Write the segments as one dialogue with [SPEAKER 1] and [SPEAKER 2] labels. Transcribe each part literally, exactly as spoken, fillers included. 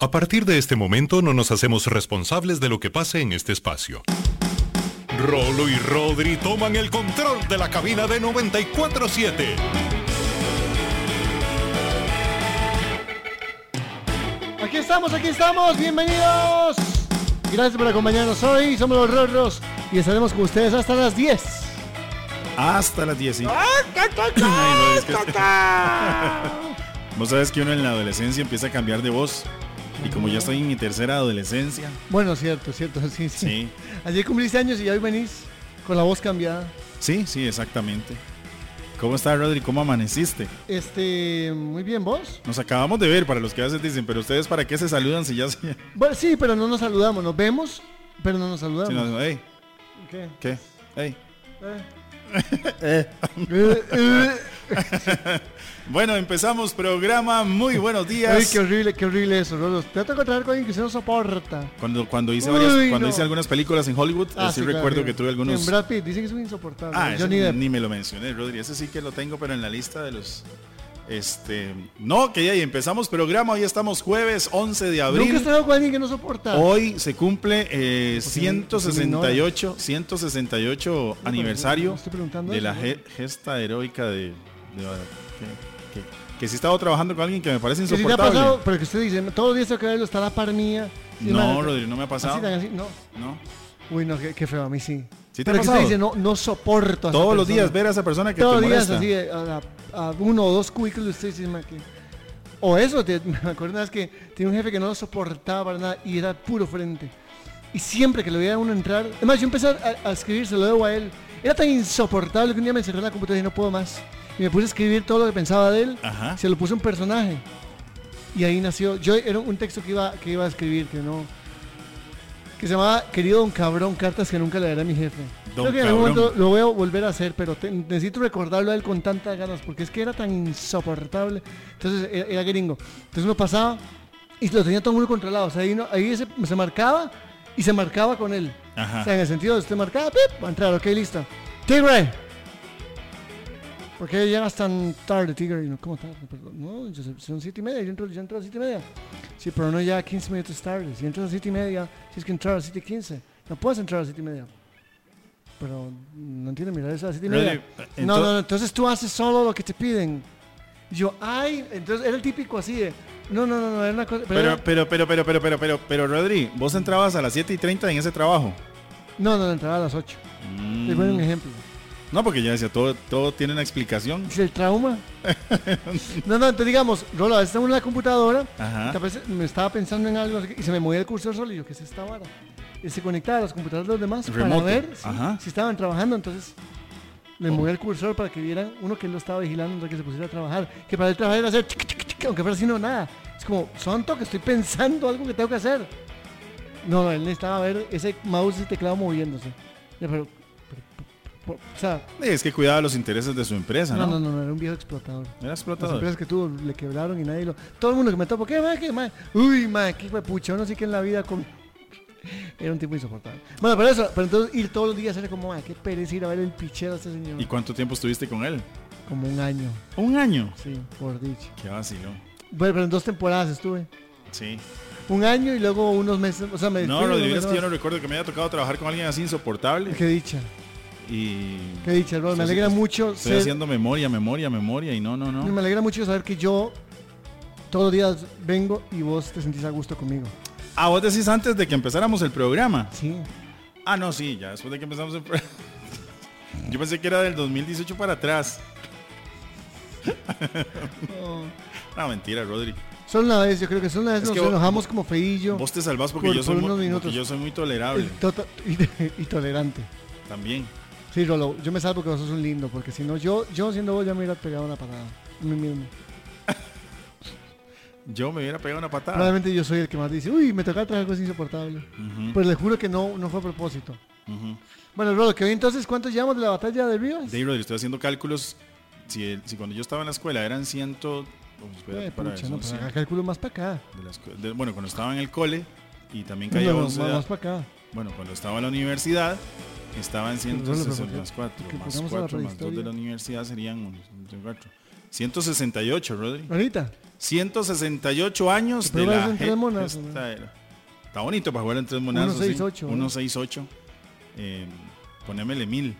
[SPEAKER 1] A partir de este momento no nos hacemos responsables de lo que pase en este espacio. Rolo y Rodri toman el control de la cabina de noventa y cuatro siete.
[SPEAKER 2] Aquí estamos, aquí estamos, bienvenidos. Gracias por acompañarnos hoy, somos los Rorros y estaremos con ustedes hasta las diez.
[SPEAKER 3] Hasta las diez, sí. Vos sabes que uno en la adolescencia empieza a cambiar de voz. Y como ya estoy en mi tercera adolescencia.
[SPEAKER 2] Bueno, cierto, cierto, sí, sí.
[SPEAKER 3] Sí.
[SPEAKER 2] Ayer cumpliste años y hoy venís con la voz cambiada.
[SPEAKER 3] Sí, sí, exactamente. ¿Cómo estás, Rodri? ¿Cómo amaneciste?
[SPEAKER 2] Este, muy bien, ¿vos?
[SPEAKER 3] Nos acabamos de ver, para los que a veces dicen, pero ustedes ¿para qué se saludan si ya se...?
[SPEAKER 2] Bueno, sí, pero no nos saludamos, nos vemos, pero no nos saludamos.
[SPEAKER 3] Sí, no, hey.
[SPEAKER 2] ¿Qué?
[SPEAKER 3] ¿Qué? Hey.
[SPEAKER 2] Eh. eh.
[SPEAKER 3] Bueno, empezamos programa. Muy buenos días.
[SPEAKER 2] Ay, qué horrible, qué horrible eso, Rolos. Te tengo que traer con alguien que se no soporta.
[SPEAKER 3] Cuando, cuando hice varias,
[SPEAKER 2] Uy,
[SPEAKER 3] cuando
[SPEAKER 2] no.
[SPEAKER 3] hice algunas películas en Hollywood,
[SPEAKER 2] Ah,
[SPEAKER 3] sí,
[SPEAKER 2] sí,
[SPEAKER 3] recuerdo
[SPEAKER 2] claro,
[SPEAKER 3] que tuve algunos.
[SPEAKER 2] En Brad Pitt, dicen que es un insoportable.
[SPEAKER 3] Ah,
[SPEAKER 2] Johnny
[SPEAKER 3] ese
[SPEAKER 2] Depp.
[SPEAKER 3] ni me lo mencioné, Rodri. Ese sí que lo tengo, pero en la lista de los. Este. No, que ya ahí empezamos programa. Hoy estamos jueves once de abril.
[SPEAKER 2] Nunca he estado con alguien que no soporta.
[SPEAKER 3] Hoy se cumple eh,
[SPEAKER 2] Pues
[SPEAKER 3] ciento sesenta y ocho, ciento sesenta y ocho
[SPEAKER 2] No,
[SPEAKER 3] aniversario
[SPEAKER 2] no estoy preguntando
[SPEAKER 3] de
[SPEAKER 2] eso,
[SPEAKER 3] la
[SPEAKER 2] ¿no?
[SPEAKER 3] ge- gesta heroica de. de- que, que, que sí he estado trabajando con alguien que me parece
[SPEAKER 2] Que si te ha
[SPEAKER 3] insoportable.
[SPEAKER 2] pasado, pero que usted dice, todos los días tengo que verlo, está la par mía. Sí,
[SPEAKER 3] No,
[SPEAKER 2] man,
[SPEAKER 3] Rodri, no me ha pasado.
[SPEAKER 2] Así, tan así, no.
[SPEAKER 3] No.
[SPEAKER 2] Uy, no, qué, qué feo, a mí sí.
[SPEAKER 3] ¿Sí te ha
[SPEAKER 2] pero que
[SPEAKER 3] pasado?
[SPEAKER 2] usted dice, no, no soporto a esa
[SPEAKER 3] Todos los
[SPEAKER 2] persona.
[SPEAKER 3] días ver a esa persona que
[SPEAKER 2] Todos
[SPEAKER 3] te
[SPEAKER 2] los días
[SPEAKER 3] molesta.
[SPEAKER 2] así, a, a- a uno o dos cubículos, usted dice, "Ma, que-". O eso, te- me acuerdo una vez que tenía un jefe que no lo soportaba para nada y era puro frente. Y siempre que lo veía a uno entrar, además yo empecé a, a escribir, se lo debo a él. Era tan insoportable que un día me encerré en la computadora y dije, no puedo más. Y me puse a escribir todo lo que pensaba de él.
[SPEAKER 3] Ajá.
[SPEAKER 2] Se lo puse un personaje. Y ahí nació, yo era un texto que iba, que iba a escribir, que no... Que se llamaba Querido Don Cabrón, cartas que nunca le daré a mi jefe.
[SPEAKER 3] Don
[SPEAKER 2] Creo que en algún
[SPEAKER 3] Cabrón.
[SPEAKER 2] momento lo voy a volver a hacer, pero te- necesito recordarlo a él con tantas ganas, porque es que era tan insoportable. Entonces era, era gringo. Entonces uno pasaba y lo tenía todo el mundo controlado. O sea, ahí, no- ahí se, se marcaba y se marcaba con él.
[SPEAKER 3] Ajá.
[SPEAKER 2] O sea, en el sentido de usted marcaba, ¡pip! Va a entrar, ok, listo. Tigre. ¿Por qué llegas tan tarde, Tigre? Y no, ¿cómo tarde? Perdón. No, yo sé- son siete y media, yo entro, yo entro a las siete y media. Sí, pero no ya quince minutos tarde. Si entras a las siete y media, tienes que entrar a las siete y quince. No puedes entrar a las siete y media. Pero no entiendo, mira, es a las siete y media.
[SPEAKER 3] Rodri,
[SPEAKER 2] No,
[SPEAKER 3] ento-
[SPEAKER 2] no, no, entonces tú haces solo lo que te piden. Y yo, ay, entonces era el típico así de, no, no, no, no, era una cosa, pero,
[SPEAKER 3] Pero,
[SPEAKER 2] era-
[SPEAKER 3] pero, pero, pero, pero, pero, pero, pero, Rodri, vos entrabas a las siete y treinta en ese trabajo.
[SPEAKER 2] no, no, entraba a las ocho.
[SPEAKER 3] Mm.
[SPEAKER 2] Les voy a dar un ejemplo.
[SPEAKER 3] No, porque ya decía, todo, todo tiene una explicación.
[SPEAKER 2] ¿Es el trauma? no, no, entonces digamos, Rolo, a veces estamos en la computadora,
[SPEAKER 3] Ajá.
[SPEAKER 2] tal vez me estaba pensando en algo y se me movía el cursor solo y yo, ¿qué es esta vara? Y se conectaba a las computadoras de los demás
[SPEAKER 3] Remoto.
[SPEAKER 2] para ver si,
[SPEAKER 3] Ajá.
[SPEAKER 2] si estaban trabajando, entonces le movía el cursor para que vieran uno que él lo estaba vigilando antes de que se pusiera a trabajar, que para él trabajar era hacer chic, chic, chic, aunque fuera así no nada. Es como, sonto que estoy pensando algo que tengo que hacer. No, no, él necesitaba ver ese mouse y teclado moviéndose. Ya, pero, pero, pero, o sea,
[SPEAKER 3] Es que cuidaba los intereses de su empresa,
[SPEAKER 2] no,
[SPEAKER 3] ¿no?
[SPEAKER 2] no, no, no, era un viejo explotador.
[SPEAKER 3] Era
[SPEAKER 2] Las
[SPEAKER 3] explotador.
[SPEAKER 2] empresas que tuvo le quebraron y nadie lo... Todo el mundo que me topo, ¿qué, ma, qué, ma? Uy, ma, qué hijo de pucha, uno sí que en la vida con... Era un tipo insoportable. Bueno, pero eso, pero entonces ir todos los días era como, ma, qué pereza ir a ver el pichero a este señor.
[SPEAKER 3] ¿Y cuánto tiempo estuviste con él?
[SPEAKER 2] Como un año,
[SPEAKER 3] Un año.
[SPEAKER 2] sí, por dicho.
[SPEAKER 3] Qué vacilo.
[SPEAKER 2] Bueno, pero en dos temporadas estuve.
[SPEAKER 3] Sí.
[SPEAKER 2] Un año y luego unos meses, o sea, me...
[SPEAKER 3] No,
[SPEAKER 2] fui unos
[SPEAKER 3] Rodrigo, es
[SPEAKER 2] meses
[SPEAKER 3] que yo no
[SPEAKER 2] más.
[SPEAKER 3] recuerdo que me haya tocado trabajar con alguien así insoportable.
[SPEAKER 2] Qué dicha,
[SPEAKER 3] Y
[SPEAKER 2] qué dicha, bro. Me
[SPEAKER 3] Estoy-
[SPEAKER 2] alegra mucho
[SPEAKER 3] estoy
[SPEAKER 2] ser-
[SPEAKER 3] haciendo memoria, memoria, memoria y no, no, no.
[SPEAKER 2] Me alegra mucho saber que yo todos los días vengo y vos te sentís a gusto conmigo.
[SPEAKER 3] Ah, vos decís antes de que empezáramos el programa.
[SPEAKER 2] Sí.
[SPEAKER 3] Ah, no, sí, ya después de que empezamos el programa. Yo pensé que era del dos mil dieciocho para atrás.
[SPEAKER 2] Oh.
[SPEAKER 3] No, mentira, Rodri.
[SPEAKER 2] Solo una vez, yo creo que solo una vez
[SPEAKER 3] Es
[SPEAKER 2] nos
[SPEAKER 3] que vos-
[SPEAKER 2] enojamos como feillo.
[SPEAKER 3] Vos te salvás porque,
[SPEAKER 2] Por-
[SPEAKER 3] yo, soy
[SPEAKER 2] por
[SPEAKER 3] muy,
[SPEAKER 2] unos
[SPEAKER 3] porque
[SPEAKER 2] minutos.
[SPEAKER 3] yo soy muy tolerable.
[SPEAKER 2] Y, tota- y- y tolerante.
[SPEAKER 3] También.
[SPEAKER 2] Sí, Rolo, yo me salvo que vos sos un lindo, porque si no, yo, yo siendo vos ya me hubiera pegado una patada a mí mismo.
[SPEAKER 3] Yo me hubiera pegado una patada.
[SPEAKER 2] Probablemente yo soy el que más dice, uy, me toca traer algo insoportable.
[SPEAKER 3] Ujú,
[SPEAKER 2] Pues le juro que no, no fue a propósito.
[SPEAKER 3] ujú.
[SPEAKER 2] Bueno, Rolo, que hoy entonces, ¿cuántos llevamos de la batalla de Rivas?
[SPEAKER 3] Dave, Rodri, estoy haciendo cálculos. Si, el- si cuando yo estaba en la escuela eran ciento... oh, espérate,
[SPEAKER 2] Eh,
[SPEAKER 3] para
[SPEAKER 2] pucha,
[SPEAKER 3] ver,
[SPEAKER 2] no,
[SPEAKER 3] son
[SPEAKER 2] pues
[SPEAKER 3] cien
[SPEAKER 2] haga cálculo más para acá.
[SPEAKER 3] de la escue- de- bueno, cuando estaba en el cole y también
[SPEAKER 2] No,
[SPEAKER 3] caía
[SPEAKER 2] no,
[SPEAKER 3] once.
[SPEAKER 2] más para acá.
[SPEAKER 3] Bueno, cuando estaba en la universidad estaba en ciento
[SPEAKER 2] Rolo, pero
[SPEAKER 3] sesenta
[SPEAKER 2] ¿por qué-
[SPEAKER 3] más cuatro,
[SPEAKER 2] por qué
[SPEAKER 3] más
[SPEAKER 2] pongamos a la
[SPEAKER 3] cuatro, más dos de
[SPEAKER 2] prehistoria?
[SPEAKER 3] la universidad serían cuatro. ciento sesenta y ocho, Rodri.
[SPEAKER 2] Ahorita.
[SPEAKER 3] ciento sesenta y ocho años
[SPEAKER 2] Pero
[SPEAKER 3] de la
[SPEAKER 2] en tres monas,
[SPEAKER 3] esta, está bonito para jugar en tres monazos.
[SPEAKER 2] uno seis ocho.
[SPEAKER 3] uno seis ocho. Eh, ponémele mil.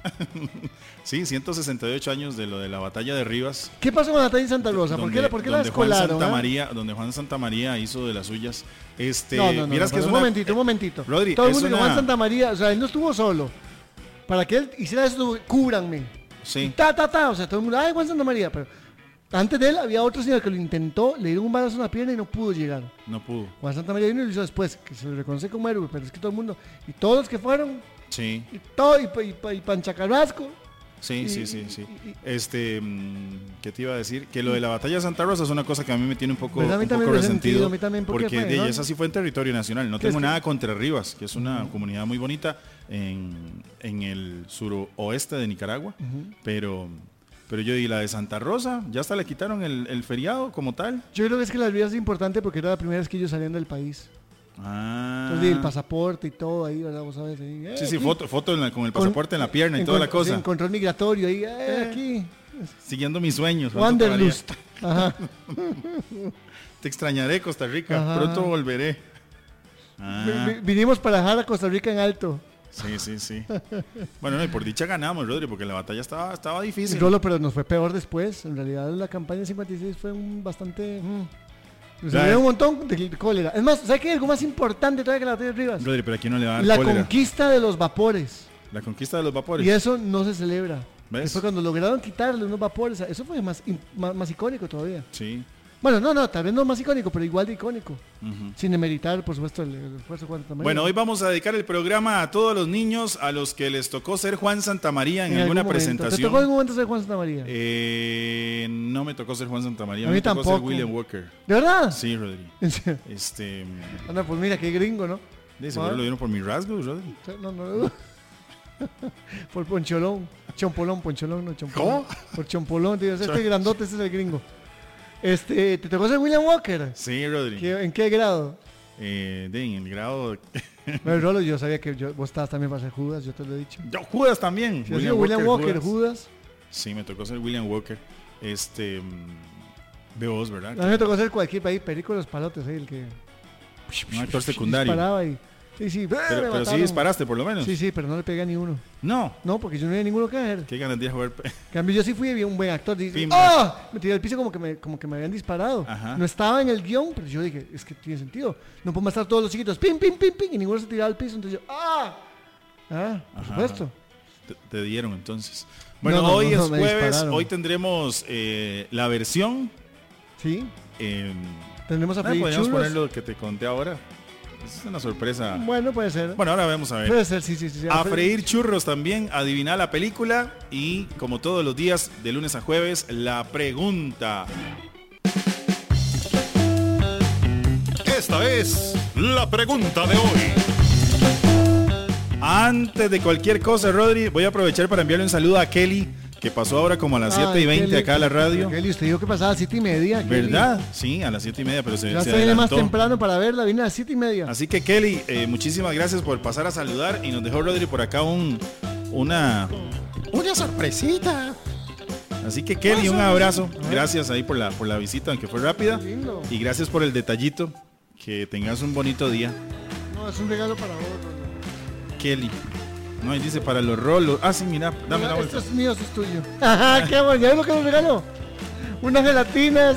[SPEAKER 3] Sí, ciento sesenta y ocho años de lo de la batalla de Rivas.
[SPEAKER 2] ¿Qué pasó con la batalla en Santa Rosa? ¿Por
[SPEAKER 3] donde,
[SPEAKER 2] qué, la- por qué la
[SPEAKER 3] donde Juan
[SPEAKER 2] descolaron?
[SPEAKER 3] Santa
[SPEAKER 2] eh?
[SPEAKER 3] María, donde Juan Santa María hizo de las suyas. Este,
[SPEAKER 2] No, no, no,
[SPEAKER 3] miras
[SPEAKER 2] no,
[SPEAKER 3] que es
[SPEAKER 2] un
[SPEAKER 3] una-
[SPEAKER 2] momentito, un momentito.
[SPEAKER 3] Rodri,
[SPEAKER 2] Todo el
[SPEAKER 3] es
[SPEAKER 2] mundo dice,
[SPEAKER 3] una-
[SPEAKER 2] Juan Santa María, o sea, él no estuvo solo. Para que él hiciera eso, cúbranme. Y
[SPEAKER 3] Sí,
[SPEAKER 2] ta, ta, ta, o sea, todo el mundo, ay, Juan Santa María, pero antes de él había otro señor que lo intentó, le dieron un balazo en la pierna y no pudo llegar.
[SPEAKER 3] no pudo.
[SPEAKER 2] Juan Santa María vino y lo hizo después, que se le reconoce como héroe, pero es que todo el mundo, y todos los que fueron,
[SPEAKER 3] Sí,
[SPEAKER 2] y todo, y, pa- y, pa- y Pancha Carrasco.
[SPEAKER 3] sí,
[SPEAKER 2] Y-
[SPEAKER 3] sí, sí, sí.
[SPEAKER 2] y- y-
[SPEAKER 3] Este, mm, ¿qué te iba a decir? Que lo de la batalla de Santa Rosa es una cosa que a mí me tiene un poco,
[SPEAKER 2] Pues a mí
[SPEAKER 3] un
[SPEAKER 2] también
[SPEAKER 3] poco
[SPEAKER 2] me ha sentido,
[SPEAKER 3] resentido.
[SPEAKER 2] a mí también, ¿por qué
[SPEAKER 3] porque
[SPEAKER 2] fue,
[SPEAKER 3] de
[SPEAKER 2] no?
[SPEAKER 3] esa sí fue en territorio nacional. No
[SPEAKER 2] ¿Qué
[SPEAKER 3] tengo
[SPEAKER 2] es que-
[SPEAKER 3] nada contra Rivas, que es una comunidad muy bonita en, en el suroeste de Nicaragua. Pero, pero yo y la de Santa Rosa, ya hasta le quitaron el, el feriado como tal.
[SPEAKER 2] Yo creo que es que la vida es importante porque era la primera vez que ellos salían del país.
[SPEAKER 3] Ah.
[SPEAKER 2] Entonces, y el pasaporte y todo ahí, ¿verdad? Vos sabes, ahí, eh,
[SPEAKER 3] Sí, sí,
[SPEAKER 2] aquí.
[SPEAKER 3] foto, foto en la- con el
[SPEAKER 2] Con-
[SPEAKER 3] pasaporte en la pierna y
[SPEAKER 2] en
[SPEAKER 3] toda la
[SPEAKER 2] con- sí,
[SPEAKER 3] cosa.
[SPEAKER 2] en control migratorio, ahí, eh, aquí.
[SPEAKER 3] Siguiendo mis sueños. Juan Santa María.
[SPEAKER 2] Wanderlust. Ajá.
[SPEAKER 3] Te extrañaré, Costa Rica.
[SPEAKER 2] Ajá.
[SPEAKER 3] Pronto volveré. Ah,
[SPEAKER 2] Vi- vi- Vinimos para dejar a Costa Rica en alto.
[SPEAKER 3] sí, sí, sí. Bueno, no, y por dicha ganamos, Rodri, porque la batalla estaba, estaba difícil.
[SPEAKER 2] Rolo, pero nos fue peor después. En realidad la campaña cincuenta y seis fue un bastante... mm. Nos
[SPEAKER 3] Ya,
[SPEAKER 2] dieron
[SPEAKER 3] eh.
[SPEAKER 2] un montón de cólera. Es más, ¿sabes qué? Algo más importante todavía que la batalla de Rivas.
[SPEAKER 3] Rodri, pero aquí no le va a dar
[SPEAKER 2] La
[SPEAKER 3] cólera.
[SPEAKER 2] conquista de los vapores.
[SPEAKER 3] La conquista de los vapores.
[SPEAKER 2] Y eso no se celebra.
[SPEAKER 3] ¿Ves?
[SPEAKER 2] Fue cuando lograron quitarle unos vapores. Eso fue más, im- más, más icónico todavía.
[SPEAKER 3] Sí.
[SPEAKER 2] Bueno, no, no, tal vez no más icónico, pero igual de icónico.
[SPEAKER 3] Ujú.
[SPEAKER 2] Sin demeritar, por supuesto, el, el esfuerzo de Juan Santa María.
[SPEAKER 3] Bueno, hoy vamos a dedicar el programa a todos los niños a los que les tocó ser Juan Santa María en,
[SPEAKER 2] En
[SPEAKER 3] alguna
[SPEAKER 2] algún momento. ¿Te
[SPEAKER 3] presentación.
[SPEAKER 2] tocó en algún momento ser Juan Santa María?
[SPEAKER 3] Eh, no me tocó ser Juan Santa María,
[SPEAKER 2] A
[SPEAKER 3] me
[SPEAKER 2] mí
[SPEAKER 3] tocó
[SPEAKER 2] tampoco.
[SPEAKER 3] ser William Walker.
[SPEAKER 2] ¿De verdad?
[SPEAKER 3] Sí, Rodri.
[SPEAKER 2] ¿En serio?
[SPEAKER 3] Este,
[SPEAKER 2] Anda, pues mira, qué gringo, ¿no?
[SPEAKER 3] de seguro
[SPEAKER 2] Ah.
[SPEAKER 3] lo dieron por mis rasgos, Rodri.
[SPEAKER 2] No, no, no. Por Poncholón. Chompolón, Poncholón, no Chompolón.
[SPEAKER 3] ¿Cómo?
[SPEAKER 2] Por Chompolón, tío. Este grandote, este es el gringo. Este, ¿te tocó ser William Walker?
[SPEAKER 3] Sí, Rodri.
[SPEAKER 2] ¿Qué- ¿En qué grado?
[SPEAKER 3] Eh, de, en el grado...
[SPEAKER 2] Bueno, Rolo, yo sabía que yo- vos estabas también para ser Judas, yo te lo he dicho.
[SPEAKER 3] Yo, Judas también.
[SPEAKER 2] Si William, William Walker,
[SPEAKER 3] Judas.
[SPEAKER 2] Judas.
[SPEAKER 3] Sí, me tocó ser William Walker. Este... mm, Ve vos, ¿verdad?
[SPEAKER 2] A mí me tocó ser cualquier país, Perico de los Palotes, ahí, el que...
[SPEAKER 3] Un actor secundario.
[SPEAKER 2] Disparaba y... Sí, sí,
[SPEAKER 3] Pero,
[SPEAKER 2] me
[SPEAKER 3] pero sí
[SPEAKER 2] mataron.
[SPEAKER 3] disparaste, por lo menos.
[SPEAKER 2] Sí, sí, pero no le pegué a ni uno.
[SPEAKER 3] No.
[SPEAKER 2] No, porque yo no había ninguno que ver.
[SPEAKER 3] Qué ganas de jugar.
[SPEAKER 2] En cambio, yo sí fui un buen actor. Dice,
[SPEAKER 3] Pimba.
[SPEAKER 2] ¡ah! Me tiré al piso como que me, como que me habían disparado.
[SPEAKER 3] Ajá.
[SPEAKER 2] No estaba en el guión, pero yo dije, es que tiene sentido. No podemos estar todos los chiquitos, pim, pim, pim, pim, y ninguno se tiraba al piso. Entonces yo, ¡ah! Ah, por
[SPEAKER 3] Ajá.
[SPEAKER 2] supuesto.
[SPEAKER 3] Te, te dieron entonces. Bueno,
[SPEAKER 2] No, no,
[SPEAKER 3] hoy
[SPEAKER 2] no, no,
[SPEAKER 3] es
[SPEAKER 2] me
[SPEAKER 3] jueves.
[SPEAKER 2] dispararon.
[SPEAKER 3] Hoy tendremos eh, la versión.
[SPEAKER 2] Sí,
[SPEAKER 3] Eh,
[SPEAKER 2] tendremos a
[SPEAKER 3] ah,
[SPEAKER 2] freír
[SPEAKER 3] podríamos
[SPEAKER 2] churros.
[SPEAKER 3] poner lo que te conté ahora. Es una sorpresa.
[SPEAKER 2] Bueno, puede ser.
[SPEAKER 3] Bueno, ahora vamos a ver.
[SPEAKER 2] Puede ser, sí, sí, sí. sí.
[SPEAKER 3] A freír churros también, adivinar la película y como todos los días, de lunes a jueves, la pregunta.
[SPEAKER 1] Esta es la pregunta de hoy.
[SPEAKER 3] Antes de cualquier cosa, Rodri, voy a aprovechar para enviarle un saludo a Kelly, que pasó ahora como a las siete y veinte acá a la radio.
[SPEAKER 2] Kelly, usted dijo que pasaba a las siete y media. Kelly.
[SPEAKER 3] ¿Verdad? Sí, a las siete y media, pero se,
[SPEAKER 2] Ya
[SPEAKER 3] se
[SPEAKER 2] se viene más
[SPEAKER 3] adelantó.
[SPEAKER 2] temprano para verla, vine a las siete y media.
[SPEAKER 3] Así que Kelly, eh, muchísimas gracias por pasar a saludar y nos dejó Rodri por acá un una una sorpresita. Así que Kelly, un abrazo. Gracias ahí por la por la visita, aunque fue rápida.
[SPEAKER 2] Qué lindo.
[SPEAKER 3] Y gracias por el detallito. Que tengas un bonito día,
[SPEAKER 2] No, es un regalo para vos. Rolo.
[SPEAKER 3] Kelly. No, y dice para los rolos. Ah, sí, mira, dame la
[SPEAKER 2] Mira,
[SPEAKER 3] vuelta.
[SPEAKER 2] esto es mío, esto es tuyo. Ajá, qué bueno, ¿ya ves lo que nos regaló? Unas gelatinas.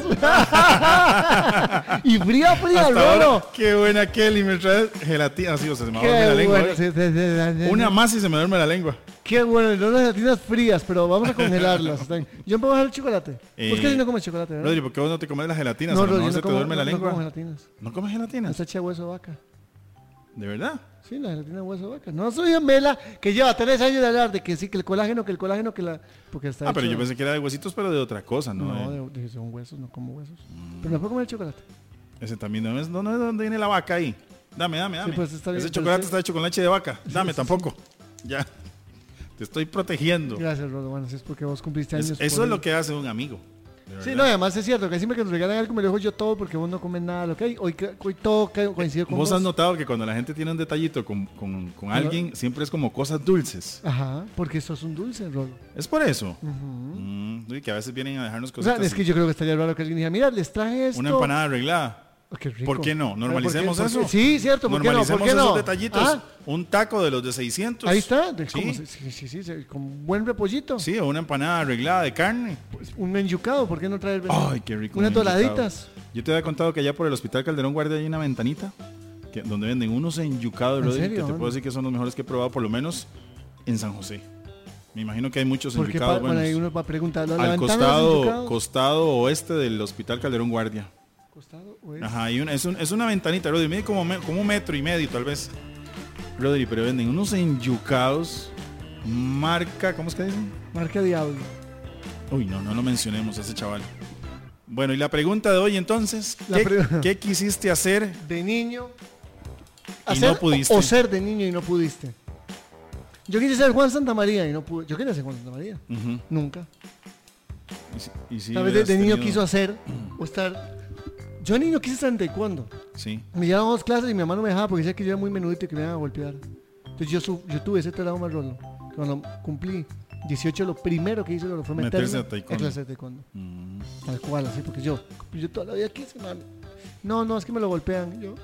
[SPEAKER 2] Y fría, fría,
[SPEAKER 3] Hasta ahora,
[SPEAKER 2] Rolo.
[SPEAKER 3] qué buena Kelly, me trae gelatina. Así, o sea, se me
[SPEAKER 2] Qué
[SPEAKER 3] duerme la lengua.
[SPEAKER 2] bueno,
[SPEAKER 3] ¿eh?
[SPEAKER 2] sí, sí, sí, sí, sí.
[SPEAKER 3] Una más y se me duerme la lengua.
[SPEAKER 2] Qué bueno, no unas gelatinas frías, pero vamos a congelarlas. Están- Yo me puedo bajar el chocolate.
[SPEAKER 3] Eh,
[SPEAKER 2] ¿Vos casi no comes chocolate, verdad?
[SPEAKER 3] Rodri, ¿por qué vos no te comes las gelatinas?
[SPEAKER 2] no,
[SPEAKER 3] a lo
[SPEAKER 2] Rolo,
[SPEAKER 3] mejor
[SPEAKER 2] yo
[SPEAKER 3] se
[SPEAKER 2] no
[SPEAKER 3] te
[SPEAKER 2] como,
[SPEAKER 3] duerme la
[SPEAKER 2] no, no
[SPEAKER 3] lengua.
[SPEAKER 2] como gelatinas.
[SPEAKER 3] ¿No comes gelatinas?
[SPEAKER 2] Está hecha de hueso de vaca.
[SPEAKER 3] ¿De verdad?
[SPEAKER 2] Sí, la gelatina de hueso de vaca. No soy en vela que lleva tres años de hablar de que sí, que el colágeno, que el colágeno, que la... Porque está
[SPEAKER 3] Ah, pero
[SPEAKER 2] hecho-
[SPEAKER 3] yo pensé que era de huesitos, pero de otra cosa, ¿no?
[SPEAKER 2] No,
[SPEAKER 3] Eh,
[SPEAKER 2] de, de- son huesos, no como huesos. Pero no puedo comer el chocolate.
[SPEAKER 3] Ese también, ¿no es ¿dónde, dónde viene la vaca ahí? Dame, dame, dame.
[SPEAKER 2] pues está bien,
[SPEAKER 3] Ese
[SPEAKER 2] pero
[SPEAKER 3] chocolate
[SPEAKER 2] sí.
[SPEAKER 3] está hecho con leche de vaca. Dame, tampoco. Ya. Te estoy protegiendo.
[SPEAKER 2] Gracias, Rodo. Bueno, si es porque vos cumpliste
[SPEAKER 3] Es-
[SPEAKER 2] años.
[SPEAKER 3] eso
[SPEAKER 2] por
[SPEAKER 3] es lo
[SPEAKER 2] el-
[SPEAKER 3] que hace un amigo.
[SPEAKER 2] Sí, no, además es cierto que siempre que nos regalan algo me lo dejo yo todo porque vos no comes nada lo que hay. Hoy, hoy todo coincide con vos.
[SPEAKER 3] Vos has notado que cuando la gente tiene un detallito con, con, con alguien, siempre es como cosas dulces.
[SPEAKER 2] Ajá, porque sos un dulce, Rolo.
[SPEAKER 3] ¿Es por eso?
[SPEAKER 2] Uh-huh.
[SPEAKER 3] Mm, y que a veces vienen a dejarnos
[SPEAKER 2] O
[SPEAKER 3] cosas.
[SPEAKER 2] sea, es que yo creo que estaría raro que alguien dijera, mira, les traje esto.
[SPEAKER 3] Una empanada arreglada.
[SPEAKER 2] Oh, qué rico.
[SPEAKER 3] ¿Por qué no? Normalicemos
[SPEAKER 2] ¿Por qué?
[SPEAKER 3] eso.
[SPEAKER 2] ¿Por qué? Sí, cierto, ¿por qué no?
[SPEAKER 3] Normalicemos
[SPEAKER 2] ¿Por qué no?
[SPEAKER 3] esos detallitos.
[SPEAKER 2] ¿Ah?
[SPEAKER 3] Un taco de los de seiscientos.
[SPEAKER 2] Ahí está, de,
[SPEAKER 3] ¿Sí?
[SPEAKER 2] como, sí, sí, sí, sí, con buen repollito.
[SPEAKER 3] Sí, o una empanada arreglada de carne.
[SPEAKER 2] Pues, un enyucado, ¿por qué no traer?
[SPEAKER 3] Ay, qué rico.
[SPEAKER 2] Unas
[SPEAKER 3] un enyucado.
[SPEAKER 2] doraditas.
[SPEAKER 3] Yo te había contado que allá por el Hospital Calderón Guardia hay una ventanita que, donde venden unos enyucados,
[SPEAKER 2] ¿En
[SPEAKER 3] Rodri,
[SPEAKER 2] serio,
[SPEAKER 3] que te
[SPEAKER 2] man?
[SPEAKER 3] puedo decir que son los mejores que he probado, por lo menos en San José. Me imagino que hay muchos
[SPEAKER 2] Porque
[SPEAKER 3] enyucados
[SPEAKER 2] pa, bueno, ahí
[SPEAKER 3] buenos.
[SPEAKER 2] uno va a preguntar. ¿La
[SPEAKER 3] Al
[SPEAKER 2] ventana es
[SPEAKER 3] costado,
[SPEAKER 2] enyucado?
[SPEAKER 3] costado oeste del Hospital Calderón Guardia.
[SPEAKER 2] ¿Costado o es?
[SPEAKER 3] Ajá, hay una, es, un, es una ventanita, Rodri, mide como, me- como un metro y medio tal vez. Rodri, pero venden unos enyucados marca, ¿cómo es que dicen?
[SPEAKER 2] Marca Diablo.
[SPEAKER 3] Uy, no, no lo mencionemos a ese chaval. Bueno, y la pregunta de hoy entonces,
[SPEAKER 2] La
[SPEAKER 3] ¿qué,
[SPEAKER 2] pre-
[SPEAKER 3] ¿qué quisiste hacer?
[SPEAKER 2] De niño.
[SPEAKER 3] Y
[SPEAKER 2] hacer
[SPEAKER 3] no pudiste.
[SPEAKER 2] O, o ser de niño y no pudiste. Yo quise ser Juan Santamaría y no pude. Yo quería ser Juan Santamaría.
[SPEAKER 3] Ujú.
[SPEAKER 2] Nunca.
[SPEAKER 3] Y si- y si
[SPEAKER 2] Tal vez de,
[SPEAKER 3] hubieras
[SPEAKER 2] de niño
[SPEAKER 3] tenido-
[SPEAKER 2] quiso hacer o estar. Yo de niño quise estar en taekwondo.
[SPEAKER 3] Sí.
[SPEAKER 2] Me llevaban a dos clases y mi mamá no me dejaba porque decía que yo era muy menudito y que me iban a golpear. Entonces yo, su- yo tuve ese trauma, Rolo. Cuando cumplí dieciocho, lo primero que hice Rolo, fue meterme
[SPEAKER 3] Meterse a
[SPEAKER 2] en
[SPEAKER 3] taekwondo.
[SPEAKER 2] clase de taekwondo.
[SPEAKER 3] Mm.
[SPEAKER 2] Tal cual, así, porque yo, yo toda la vida quise, mami. No, no, es que me lo golpean. Y yo,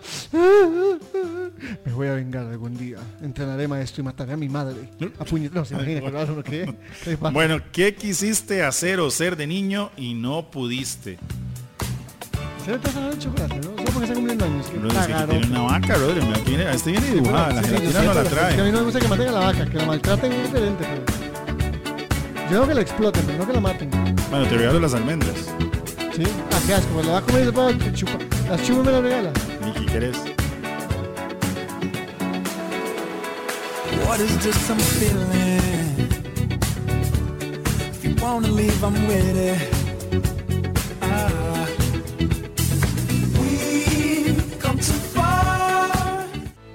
[SPEAKER 2] me voy a vengar algún día. Entrenaré maestro y mataré a mi madre. A puñet- No, se imagina que lo hago, ¿no? ¿Qué? ¿Qué pasa?
[SPEAKER 3] Bueno, ¿qué quisiste hacer o ser de niño y no pudiste?
[SPEAKER 2] Se le pasa el chocolate, ¿no? Solo porque está cumpliendo años. Que
[SPEAKER 3] Rodri, es que aquí
[SPEAKER 2] cagaron.
[SPEAKER 3] tiene una vaca, Rodri. Mira, aquí viene, este viene dibujada, la
[SPEAKER 2] Sí, sí,
[SPEAKER 3] gelatina
[SPEAKER 2] yo
[SPEAKER 3] no
[SPEAKER 2] sé,
[SPEAKER 3] la
[SPEAKER 2] pero es que a mí
[SPEAKER 3] trae.
[SPEAKER 2] no me gusta que maten a la vaca, que la maltraten es diferente. Pero... Yo creo que la exploten, pero no que la maten.
[SPEAKER 3] Bueno, te regalo las almendras.
[SPEAKER 2] ¿Sí? Ah, qué asco, pues la va a comer y después va a chupar. Las chupas me las regala.
[SPEAKER 3] Miki, ¿querés?
[SPEAKER 4] What is this I'm feeling? If you wanna leave, I'm with it. Ah. We've come too far.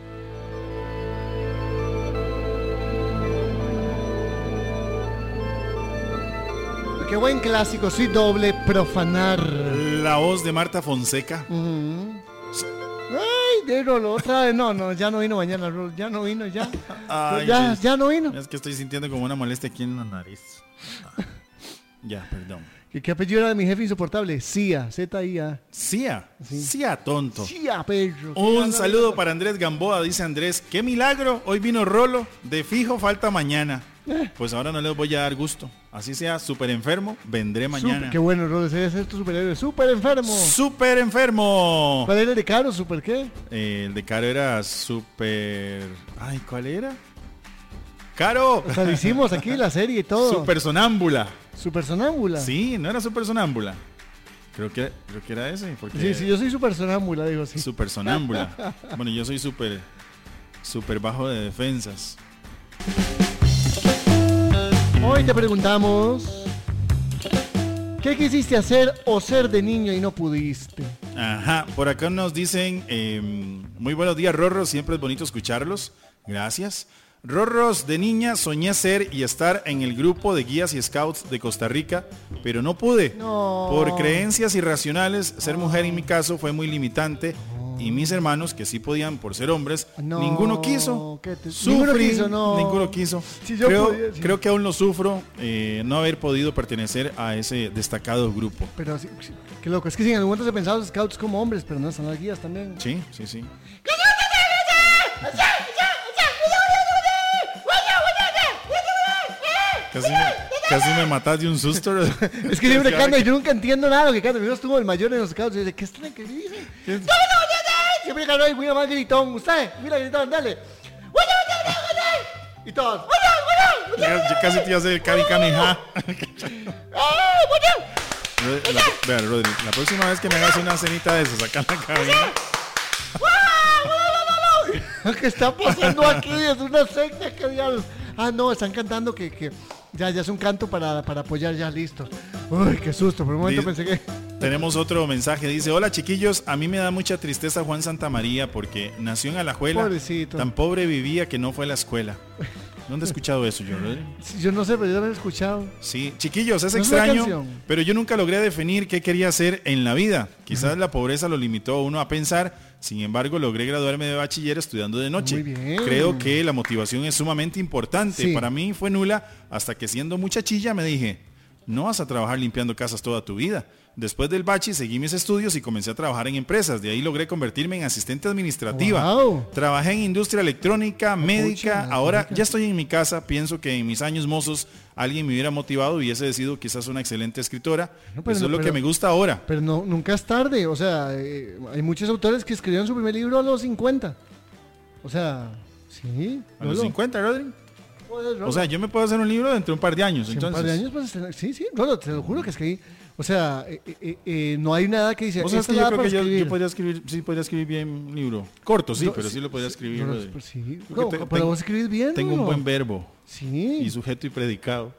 [SPEAKER 2] Qué buen clásico, soy doble, profanar.
[SPEAKER 3] La voz de Marta Fonseca.
[SPEAKER 2] Ujú. Ay, de Rolo, otra vez. No, no, ya no vino mañana, Rolo. Ya no vino, ya.
[SPEAKER 3] Ay,
[SPEAKER 2] ya,
[SPEAKER 3] Dios.
[SPEAKER 2] ya no vino.
[SPEAKER 3] Es que estoy sintiendo como una molestia aquí en la nariz. Ah. Ya, perdón.
[SPEAKER 2] ¿Y qué apellido era de mi jefe insoportable? Cia, Z I A.
[SPEAKER 3] Cia,
[SPEAKER 2] Sí.
[SPEAKER 3] Cia tonto.
[SPEAKER 2] Cia, perro.
[SPEAKER 3] Un saludo para Andrés Gamboa, dice Andrés. ¡Qué milagro! Hoy vino Rolo. De fijo falta mañana.
[SPEAKER 2] Eh.
[SPEAKER 3] Pues ahora no les voy a dar gusto. Así sea, súper enfermo, vendré mañana.
[SPEAKER 2] Super, qué bueno, Rolo, ese es tu superhéroe. Súper enfermo.
[SPEAKER 3] ¡Súper enfermo!
[SPEAKER 2] ¿Cuál era el de Caro? ¿Super qué?
[SPEAKER 3] Eh, el de Caro era súper... Ay, ¿cuál era? ¡Caro!
[SPEAKER 2] O sea, lo hicimos aquí la serie y todo.
[SPEAKER 3] Súper sonámbula.
[SPEAKER 2] Super sonámbula.
[SPEAKER 3] Sí, no era súper sonámbula. Creo que, creo que era ese. Porque
[SPEAKER 2] Sí, sí, yo soy super sonámbula, digo, sí.
[SPEAKER 3] Súper sonámbula. Bueno, yo soy súper... Súper bajo de defensas.
[SPEAKER 2] Hoy te preguntamos, ¿qué quisiste hacer o ser de niño y no pudiste?
[SPEAKER 3] Ajá, por acá nos dicen, eh, muy buenos días, Rorros, siempre es bonito escucharlos, gracias. Rorros, de niña soñé ser y estar en el grupo de guías y scouts de Costa Rica, pero no pude.
[SPEAKER 2] No.
[SPEAKER 3] Por creencias irracionales, ser mujer en mi caso fue muy limitante y mis hermanos, que sí podían por ser hombres,
[SPEAKER 2] No,
[SPEAKER 3] ninguno quiso.
[SPEAKER 2] ¿qué te-
[SPEAKER 3] Sufrí,
[SPEAKER 2] ninguno quiso, no.
[SPEAKER 3] ninguno quiso.
[SPEAKER 2] Si yo
[SPEAKER 3] creo,
[SPEAKER 2] podía, sí.
[SPEAKER 3] creo que aún lo sufro, eh, no haber podido pertenecer a ese destacado grupo.
[SPEAKER 2] Pero sí, sí, qué loco, es que sí, en algún momento se pensaba los scouts como hombres, pero no, están las guías también.
[SPEAKER 3] Sí, sí, sí. Casi me, casi me matas de un susto.
[SPEAKER 2] Es que siempre canta y yo nunca entiendo nada lo que canta. Primero estuvo el mayor en los scouts y dice, ¿qué están que dice? Siempre ganó ahí, muy más gritón. Usted, mira, gritón, dale. Y todos.
[SPEAKER 3] Yo casi te iba a hacer el Kami Kami Ha. La- Vea, Rodri, la próxima vez que me hagas una cenita de esas acá en la cabina.
[SPEAKER 2] ¿Qué está pasando aquí? Es una secta, qué diablos. Ah, no, están cantando que, que ya, ya es un canto para, para apoyar, ya listo. Uy, qué susto, por un momento
[SPEAKER 3] Dice-
[SPEAKER 2] pensé que...
[SPEAKER 3] Tenemos otro mensaje, dice, hola chiquillos, a mí me da mucha tristeza Juan Santamaría porque nació en Alajuela,
[SPEAKER 2] Pobrecito.
[SPEAKER 3] tan pobre vivía que no fue a la escuela. ¿Dónde he escuchado eso yo, Rodri?
[SPEAKER 2] Sí, yo no sé, pero yo lo he escuchado.
[SPEAKER 3] Sí, chiquillos, es
[SPEAKER 2] ¿No es una
[SPEAKER 3] extraño,
[SPEAKER 2] canción?
[SPEAKER 3] pero yo nunca logré definir qué quería hacer en la vida. Quizás uh-huh. la pobreza lo limitó a uno a pensar, sin embargo logré graduarme de bachiller estudiando de noche.
[SPEAKER 2] Muy bien.
[SPEAKER 3] Creo que la motivación es sumamente importante.
[SPEAKER 2] Sí.
[SPEAKER 3] Para mí fue nula hasta que siendo muchachilla me dije, no vas a trabajar limpiando casas toda tu vida. Después del bachi seguí mis estudios y comencé a trabajar en empresas. De ahí logré convertirme en asistente administrativa.
[SPEAKER 2] Wow.
[SPEAKER 3] Trabajé en industria electrónica, médica.
[SPEAKER 2] Pucha,
[SPEAKER 3] Ahora
[SPEAKER 2] médica.
[SPEAKER 3] ya estoy en mi casa. Pienso que en mis años mozos alguien me hubiera motivado y hubiese sido quizás una excelente escritora.
[SPEAKER 2] No, pero
[SPEAKER 3] Eso
[SPEAKER 2] no,
[SPEAKER 3] es lo
[SPEAKER 2] pero-
[SPEAKER 3] que me gusta ahora.
[SPEAKER 2] Pero no, nunca es tarde. O sea, eh, hay muchos autores que escribieron su primer libro a los cincuenta. O sea, sí.
[SPEAKER 3] A los
[SPEAKER 2] Rolo.
[SPEAKER 3] cincuenta, Rodri.
[SPEAKER 2] Joder, Rolo.
[SPEAKER 3] O sea, yo me puedo hacer un libro dentro de un par de años.
[SPEAKER 2] Sí, un
[SPEAKER 3] Entonces,
[SPEAKER 2] par de años, pues, este, sí, sí, Rolo, te lo juro que escribí. O sea, eh, eh, eh, no hay una edad que dice,
[SPEAKER 3] ¿vos sabés
[SPEAKER 2] esta
[SPEAKER 3] que
[SPEAKER 2] es la
[SPEAKER 3] yo
[SPEAKER 2] edad
[SPEAKER 3] creo que
[SPEAKER 2] para
[SPEAKER 3] yo, yo
[SPEAKER 2] escribir.
[SPEAKER 3] podría escribir, sí podría escribir bien un libro. Corto, sí,
[SPEAKER 2] No,
[SPEAKER 3] pero sí lo podría escribir.
[SPEAKER 2] Rolo,
[SPEAKER 3] Rodri.
[SPEAKER 2] pues sí.
[SPEAKER 3] Porque
[SPEAKER 2] No,
[SPEAKER 3] te-
[SPEAKER 2] pero
[SPEAKER 3] tengo-
[SPEAKER 2] vos escribís bien,
[SPEAKER 3] Tengo un
[SPEAKER 2] Rolo.
[SPEAKER 3] buen verbo.
[SPEAKER 2] Sí.
[SPEAKER 3] Y sujeto y predicado.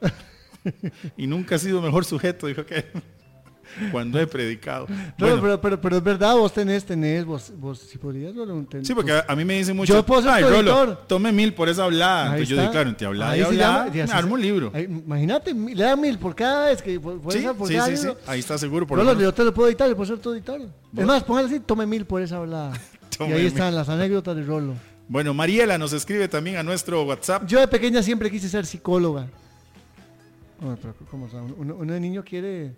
[SPEAKER 3] Y nunca he sido mejor sujeto, dijo que cuando he predicado.
[SPEAKER 2] No,
[SPEAKER 3] Bueno,
[SPEAKER 2] pero, pero, pero es verdad, vos tenés, tenés, vos, vos si podrías, Rolo, ten-
[SPEAKER 3] sí, porque
[SPEAKER 2] pues,
[SPEAKER 3] a, a mí me dicen mucho,
[SPEAKER 2] Yo puedo ser
[SPEAKER 3] ay,
[SPEAKER 2] tu
[SPEAKER 3] Rolo,
[SPEAKER 2] editor".
[SPEAKER 3] tome mil por esa hablada.
[SPEAKER 2] ahí
[SPEAKER 3] Entonces yo
[SPEAKER 2] está.
[SPEAKER 3] digo, claro, te hablaba y
[SPEAKER 2] Ahí se
[SPEAKER 3] hablaba,
[SPEAKER 2] llama- ya
[SPEAKER 3] me
[SPEAKER 2] se-
[SPEAKER 3] armo un libro.
[SPEAKER 2] ahí, imagínate, mi- le da mil por cada vez que por, por
[SPEAKER 3] Sí,
[SPEAKER 2] esa, por
[SPEAKER 3] sí,
[SPEAKER 2] cada
[SPEAKER 3] sí, sí.
[SPEAKER 2] libro.
[SPEAKER 3] Ahí está seguro. Por lo
[SPEAKER 2] Rolo,
[SPEAKER 3] menos.
[SPEAKER 2] yo te lo puedo editar, yo puedo ser tu editor. Es
[SPEAKER 3] ¿Vos?
[SPEAKER 2] más, póngale así, tome mil por esa hablada. Y
[SPEAKER 3] Tome
[SPEAKER 2] ahí
[SPEAKER 3] mil.
[SPEAKER 2] están las anécdotas de Rolo.
[SPEAKER 3] Bueno, Mariela nos escribe también a nuestro WhatsApp.
[SPEAKER 2] Yo de pequeña siempre quise ser psicóloga. Bueno, pero ¿cómo, o sea, uno, uno de niño quiere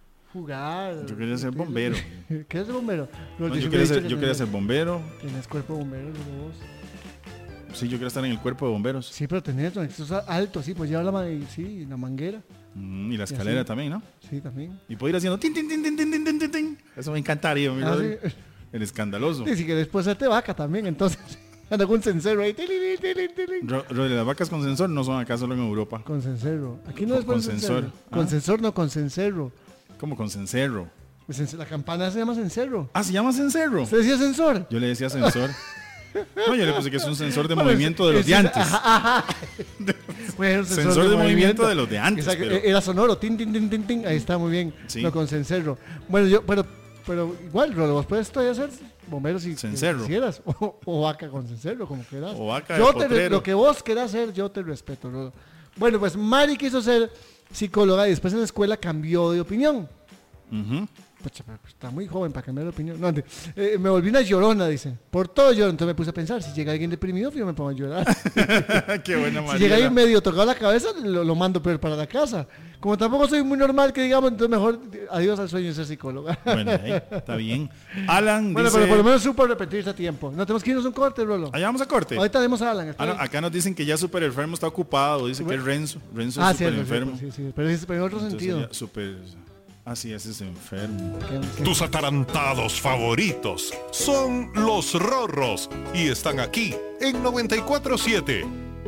[SPEAKER 2] jugar.
[SPEAKER 3] Yo quería ser bombero.
[SPEAKER 2] ¿Quieres ser bombero?
[SPEAKER 3] No,
[SPEAKER 2] Rolo,
[SPEAKER 3] yo
[SPEAKER 2] siempre
[SPEAKER 3] quería
[SPEAKER 2] he dicho
[SPEAKER 3] ser,
[SPEAKER 2] que
[SPEAKER 3] yo quería
[SPEAKER 2] tenés-
[SPEAKER 3] ser bombero.
[SPEAKER 2] Tenés cuerpo de bombero, como vos.
[SPEAKER 3] Sí, yo quería estar en el cuerpo de bomberos.
[SPEAKER 2] Sí, pero tenés, no, sos alto, sí, pues lleva la, ma- sí, la manguera.
[SPEAKER 3] Mm, y la escalera
[SPEAKER 2] así.
[SPEAKER 3] también, ¿no?
[SPEAKER 2] Sí, también.
[SPEAKER 3] Y puedo ir haciendo tin, tin, tin, tin, tin, tin, tin, tin, tin. Eso me encantaría, mi
[SPEAKER 2] Ah,
[SPEAKER 3] Rodri.
[SPEAKER 2] sí.
[SPEAKER 3] El escandaloso.
[SPEAKER 2] Y si querés puedes hacerte vaca también, entonces. Anda con cencerro ahí. tilín, tilín, tilín.
[SPEAKER 3] Ro- Rodri, las vacas con sensor no son acá solo en Europa.
[SPEAKER 2] Con cencerro. Aquí no
[SPEAKER 3] Con-
[SPEAKER 2] es con
[SPEAKER 3] con
[SPEAKER 2] cencerro.
[SPEAKER 3] sensor.
[SPEAKER 2] Con
[SPEAKER 3] Ah.
[SPEAKER 2] sensor, no con cencerro.
[SPEAKER 3] ¿Cómo con cencerro?
[SPEAKER 2] Pues cen- La campana se llama cencerro.
[SPEAKER 3] Ah, ¿se llama cencerro?
[SPEAKER 2] ¿Usted decía sensor?
[SPEAKER 3] Yo le decía sensor. No, yo le puse que es un sensor de
[SPEAKER 2] Bueno,
[SPEAKER 3] movimiento de
[SPEAKER 2] es-
[SPEAKER 3] los de
[SPEAKER 2] es-
[SPEAKER 3] antes.
[SPEAKER 2] Ajá, ajá. Bueno, un
[SPEAKER 3] Sensor de movimiento de los de antes,
[SPEAKER 2] Exacto,
[SPEAKER 3] pero-
[SPEAKER 2] Era sonoro. Tin, tin, tin, tin, tin. Ahí está, muy bien.
[SPEAKER 3] Sí.
[SPEAKER 2] No con cencerro. Bueno, yo, pero, pero igual, Rolo, vos puedes todavía hacer bomberos si
[SPEAKER 3] Cencerro.
[SPEAKER 2] quisieras. O, o vaca con cencerro, como quieras.
[SPEAKER 3] O vaca de
[SPEAKER 2] Yo te,
[SPEAKER 3] potrero.
[SPEAKER 2] lo que vos quieras hacer, yo te respeto, Rolo. Bueno, pues Mari quiso ser psicóloga y después en la escuela cambió de opinión.
[SPEAKER 3] Ujú.
[SPEAKER 2] Pucha, pero está muy joven para cambiar de opinión. No, de- eh, me volví una llorona, dice. Por todo lloro. Entonces me puse a pensar, si llega alguien deprimido, yo me pongo a llorar.
[SPEAKER 3] Qué buena
[SPEAKER 2] Si llega
[SPEAKER 3] Mariela.
[SPEAKER 2] alguien medio tocado la cabeza, lo, lo mando peor para la casa. Como tampoco soy muy normal, que digamos, entonces mejor eh, adiós al sueño de ser psicóloga.
[SPEAKER 3] Bueno, ahí, está bien. Alan
[SPEAKER 2] Bueno,
[SPEAKER 3] dice...
[SPEAKER 2] pero por lo menos supo repetirse a tiempo. No tenemos que irnos a un corte, Rolo.
[SPEAKER 3] Allá vamos a corte.
[SPEAKER 2] Ahorita demos a Alan.
[SPEAKER 3] Ah, no, acá nos dicen que ya super enfermo está ocupado. Dice que es Renzo. Renzo
[SPEAKER 2] Ah,
[SPEAKER 3] es
[SPEAKER 2] sí,
[SPEAKER 3] super
[SPEAKER 2] sí,
[SPEAKER 3] enfermo.
[SPEAKER 2] sí, sí, pero es pero en otro
[SPEAKER 3] Entonces
[SPEAKER 2] sentido.
[SPEAKER 3] ya super... Ah, sí, ese es enfermo.
[SPEAKER 2] Que- que-
[SPEAKER 1] Tus atarantados favoritos son los Rorros y están aquí en noventa y cuatro siete.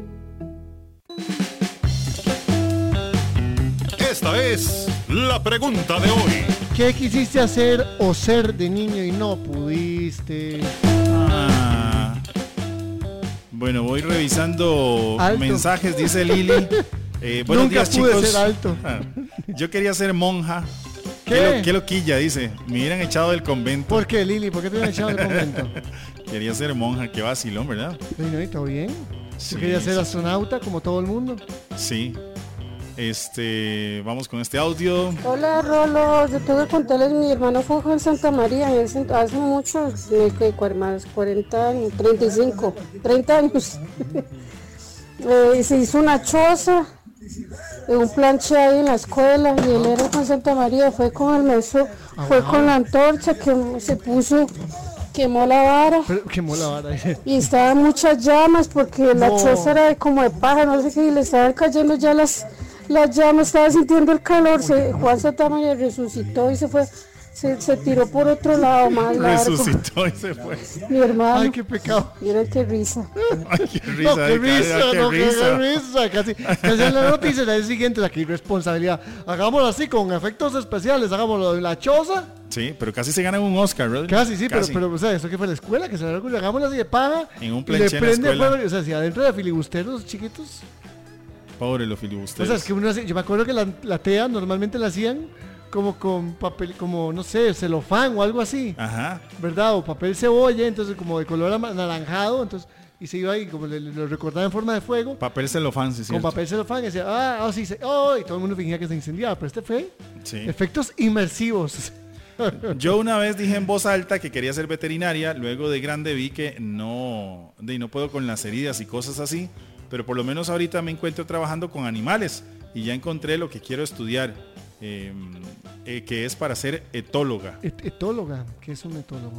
[SPEAKER 1] Esta es la pregunta de hoy.
[SPEAKER 2] ¿Qué quisiste hacer o ser de niño y no pudiste?
[SPEAKER 3] Ah. Bueno, voy revisando
[SPEAKER 2] Alto.
[SPEAKER 3] mensajes, dice Lili. Eh, buenos
[SPEAKER 2] Nunca
[SPEAKER 3] días,
[SPEAKER 2] pude
[SPEAKER 3] chicos.
[SPEAKER 2] ser alto.
[SPEAKER 3] Ah, yo quería ser monja.
[SPEAKER 2] ¿Qué?
[SPEAKER 3] Qué, lo- qué loquilla, dice. Me hubieran echado del convento.
[SPEAKER 2] ¿Por qué, Lili? ¿Por qué te habían echado del convento?
[SPEAKER 3] Quería ser monja, qué vacilón, ¿verdad?
[SPEAKER 2] Sí, ¿no? ¿Y todo bien?
[SPEAKER 3] Sí,
[SPEAKER 2] Yo quería ser
[SPEAKER 3] sí,
[SPEAKER 2] astronauta como todo el mundo.
[SPEAKER 3] Sí. Este, vamos con este audio.
[SPEAKER 5] Hola Rolo, yo tengo que contarles, mi hermano fue Juan Santa María en ese- hace muchos, eh, que cuar- más cuarenta años, treinta y cinco, treinta años. Eh, se hizo una choza, eh, un planche ahí en la escuela y él era Juan Santa María, fue con el meso, fue con la antorcha que se puso, quemó la vara.
[SPEAKER 2] Pero quemó la vara.
[SPEAKER 5] Y estaban muchas llamas porque la
[SPEAKER 2] No.
[SPEAKER 5] choza era de como de paja, no sé qué, y le estaban cayendo ya las, las llamas, estaba sintiendo el calor. Se, Juan Santamaría resucitó y se fue, se, se tiró por otro lado más largo.
[SPEAKER 3] Resucitó y se fue.
[SPEAKER 5] Mi hermano,
[SPEAKER 2] Ay, qué pecado.
[SPEAKER 5] miren qué risa.
[SPEAKER 3] Ay, qué risa.
[SPEAKER 2] No, qué
[SPEAKER 3] ay,
[SPEAKER 2] risa,
[SPEAKER 3] qué
[SPEAKER 2] no, qué
[SPEAKER 3] risa.
[SPEAKER 2] risa. Casi, casi en la noticia la vez siguiente, la que irresponsabilidad. Hagámoslo así, con efectos especiales, hagámoslo en la choza.
[SPEAKER 3] Sí, pero casi se gana un Oscar, ¿verdad?
[SPEAKER 2] Casi, sí,
[SPEAKER 3] Casi.
[SPEAKER 2] pero, pero, o sea, eso que fue la escuela, que se le ocurrió, hagámoslo así de paja.
[SPEAKER 3] En un
[SPEAKER 2] y
[SPEAKER 3] planche
[SPEAKER 2] le
[SPEAKER 3] en la
[SPEAKER 2] prende
[SPEAKER 3] escuela.
[SPEAKER 2] fuego, o sea, si adentro de filibusteros chiquitos.
[SPEAKER 3] Pobre los
[SPEAKER 2] O
[SPEAKER 3] filibusteros.
[SPEAKER 2] sea, es que uno hace, yo me acuerdo que la, la tea normalmente la hacían como con papel, como, no sé, celofán o algo así.
[SPEAKER 3] Ajá.
[SPEAKER 2] ¿Verdad? O papel cebolla, entonces como de color ama- anaranjado, entonces y se iba ahí, como le, le- lo recordaba en forma de fuego,
[SPEAKER 3] Papel celofán, sí,
[SPEAKER 2] con
[SPEAKER 3] cierto.
[SPEAKER 2] papel celofán, y decía, ah, oh, sí, se, oh, y todo el mundo fingía que se incendiaba, pero este fue
[SPEAKER 3] Sí.
[SPEAKER 2] efectos inmersivos.
[SPEAKER 3] Yo una vez dije en voz alta que quería ser veterinaria, luego de grande vi que no, de, no puedo con las heridas y cosas así, pero por lo menos ahorita me encuentro trabajando con animales y ya encontré lo que quiero estudiar, eh, eh, que es para ser etóloga.
[SPEAKER 2] Et- etóloga, ¿qué es un etólogo?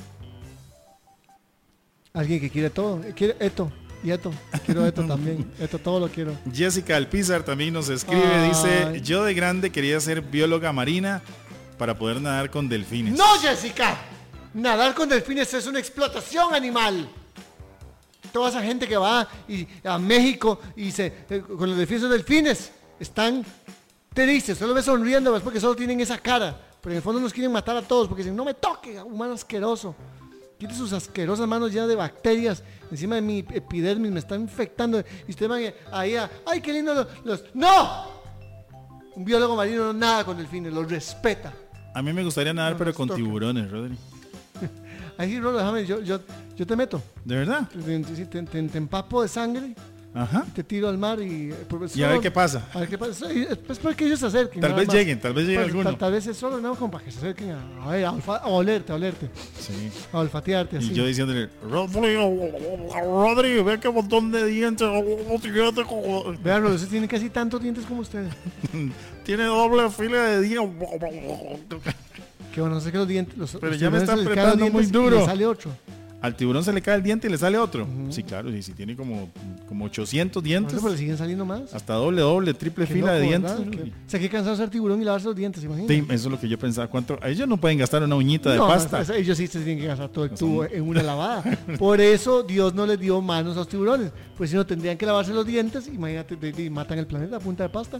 [SPEAKER 2] Alguien que quiere todo, eh, quiere eto, y eto, quiero eto también, eto todo lo quiero.
[SPEAKER 3] Jessica Alpizar también nos escribe,
[SPEAKER 2] Ay.
[SPEAKER 3] dice, yo de grande quería ser bióloga marina para poder nadar con delfines.
[SPEAKER 2] ¡No, Jessica! Nadar con delfines es una explotación animal. Toda esa gente que va y, a México y se eh, con los delfines, delfines están tristes, solo ves sonriendo, es porque solo tienen esa cara. Pero en el fondo nos quieren matar a todos porque dicen, no me toque, humano asqueroso. Quite sus asquerosas manos llenas de bacterias encima de mi epidermis, me están infectando. Y ustedes van ahí a, ¡ay, qué lindo los, los... ¡No! Un biólogo marino no nada con delfines, los respeta.
[SPEAKER 3] A mí me gustaría nadar,
[SPEAKER 2] No
[SPEAKER 3] pero
[SPEAKER 2] nos
[SPEAKER 3] con
[SPEAKER 2] toca.
[SPEAKER 3] tiburones, Rodri.
[SPEAKER 2] Ahí sí, Rolo, déjame, yo, yo, yo te meto.
[SPEAKER 3] ¿De verdad?
[SPEAKER 2] Te, te- te- te- te empapo de sangre,
[SPEAKER 3] Ajá.
[SPEAKER 2] te tiro al mar y... eh, pues,
[SPEAKER 3] Y a ver
[SPEAKER 2] solo-
[SPEAKER 3] qué pasa.
[SPEAKER 2] A ver qué pasa. Y, eh, pues para que ellos se acerquen.
[SPEAKER 3] Tal
[SPEAKER 2] nada
[SPEAKER 3] vez
[SPEAKER 2] más.
[SPEAKER 3] lleguen, tal vez llegue
[SPEAKER 2] Pues,
[SPEAKER 3] alguno.
[SPEAKER 2] Tal, tal vez es solo, no, como para que se acerquen a, a, ver, a, olfa- a olerte, a olerte,
[SPEAKER 3] Sí.
[SPEAKER 2] a olfatearte así.
[SPEAKER 3] Y yo diciéndole, Rodrigo, Rodrigo, vea qué montón de dientes.
[SPEAKER 2] Vean, Rolo, usted tiene casi tantos dientes como ustedes.
[SPEAKER 3] Tiene doble fila de dientes.
[SPEAKER 2] Que bueno, no sé que los dientes... Los,
[SPEAKER 3] Pero
[SPEAKER 2] los
[SPEAKER 3] ya me
[SPEAKER 2] tiburones
[SPEAKER 3] está
[SPEAKER 2] se les caen los
[SPEAKER 3] apretando muy
[SPEAKER 2] dientes y
[SPEAKER 3] duro.
[SPEAKER 2] le sale otro.
[SPEAKER 3] Al tiburón se le cae el diente y le sale otro. Sí, claro, y si tiene como, como ochocientos
[SPEAKER 2] Por
[SPEAKER 3] dientes,
[SPEAKER 2] eso, pero le siguen saliendo más.
[SPEAKER 3] hasta doble, doble, triple
[SPEAKER 2] Qué
[SPEAKER 3] fila de
[SPEAKER 2] loco,
[SPEAKER 3] dientes.
[SPEAKER 2] ¿verdad? Que- o sea, que cansado de ser tiburón y lavarse los dientes, ¿imagina?
[SPEAKER 3] Sí, eso es lo que yo pensaba. ¿Cuánto? Ellos no pueden gastar una uñita de
[SPEAKER 2] No,
[SPEAKER 3] pasta.
[SPEAKER 2] es- ellos sí se tienen que gastar todo el
[SPEAKER 3] No
[SPEAKER 2] tubo
[SPEAKER 3] son-
[SPEAKER 2] en una lavada. Por eso Dios no les dio manos a los tiburones. Pues si no tendrían que lavarse los dientes, imagínate, de- de- matan el planeta a punta de pasta.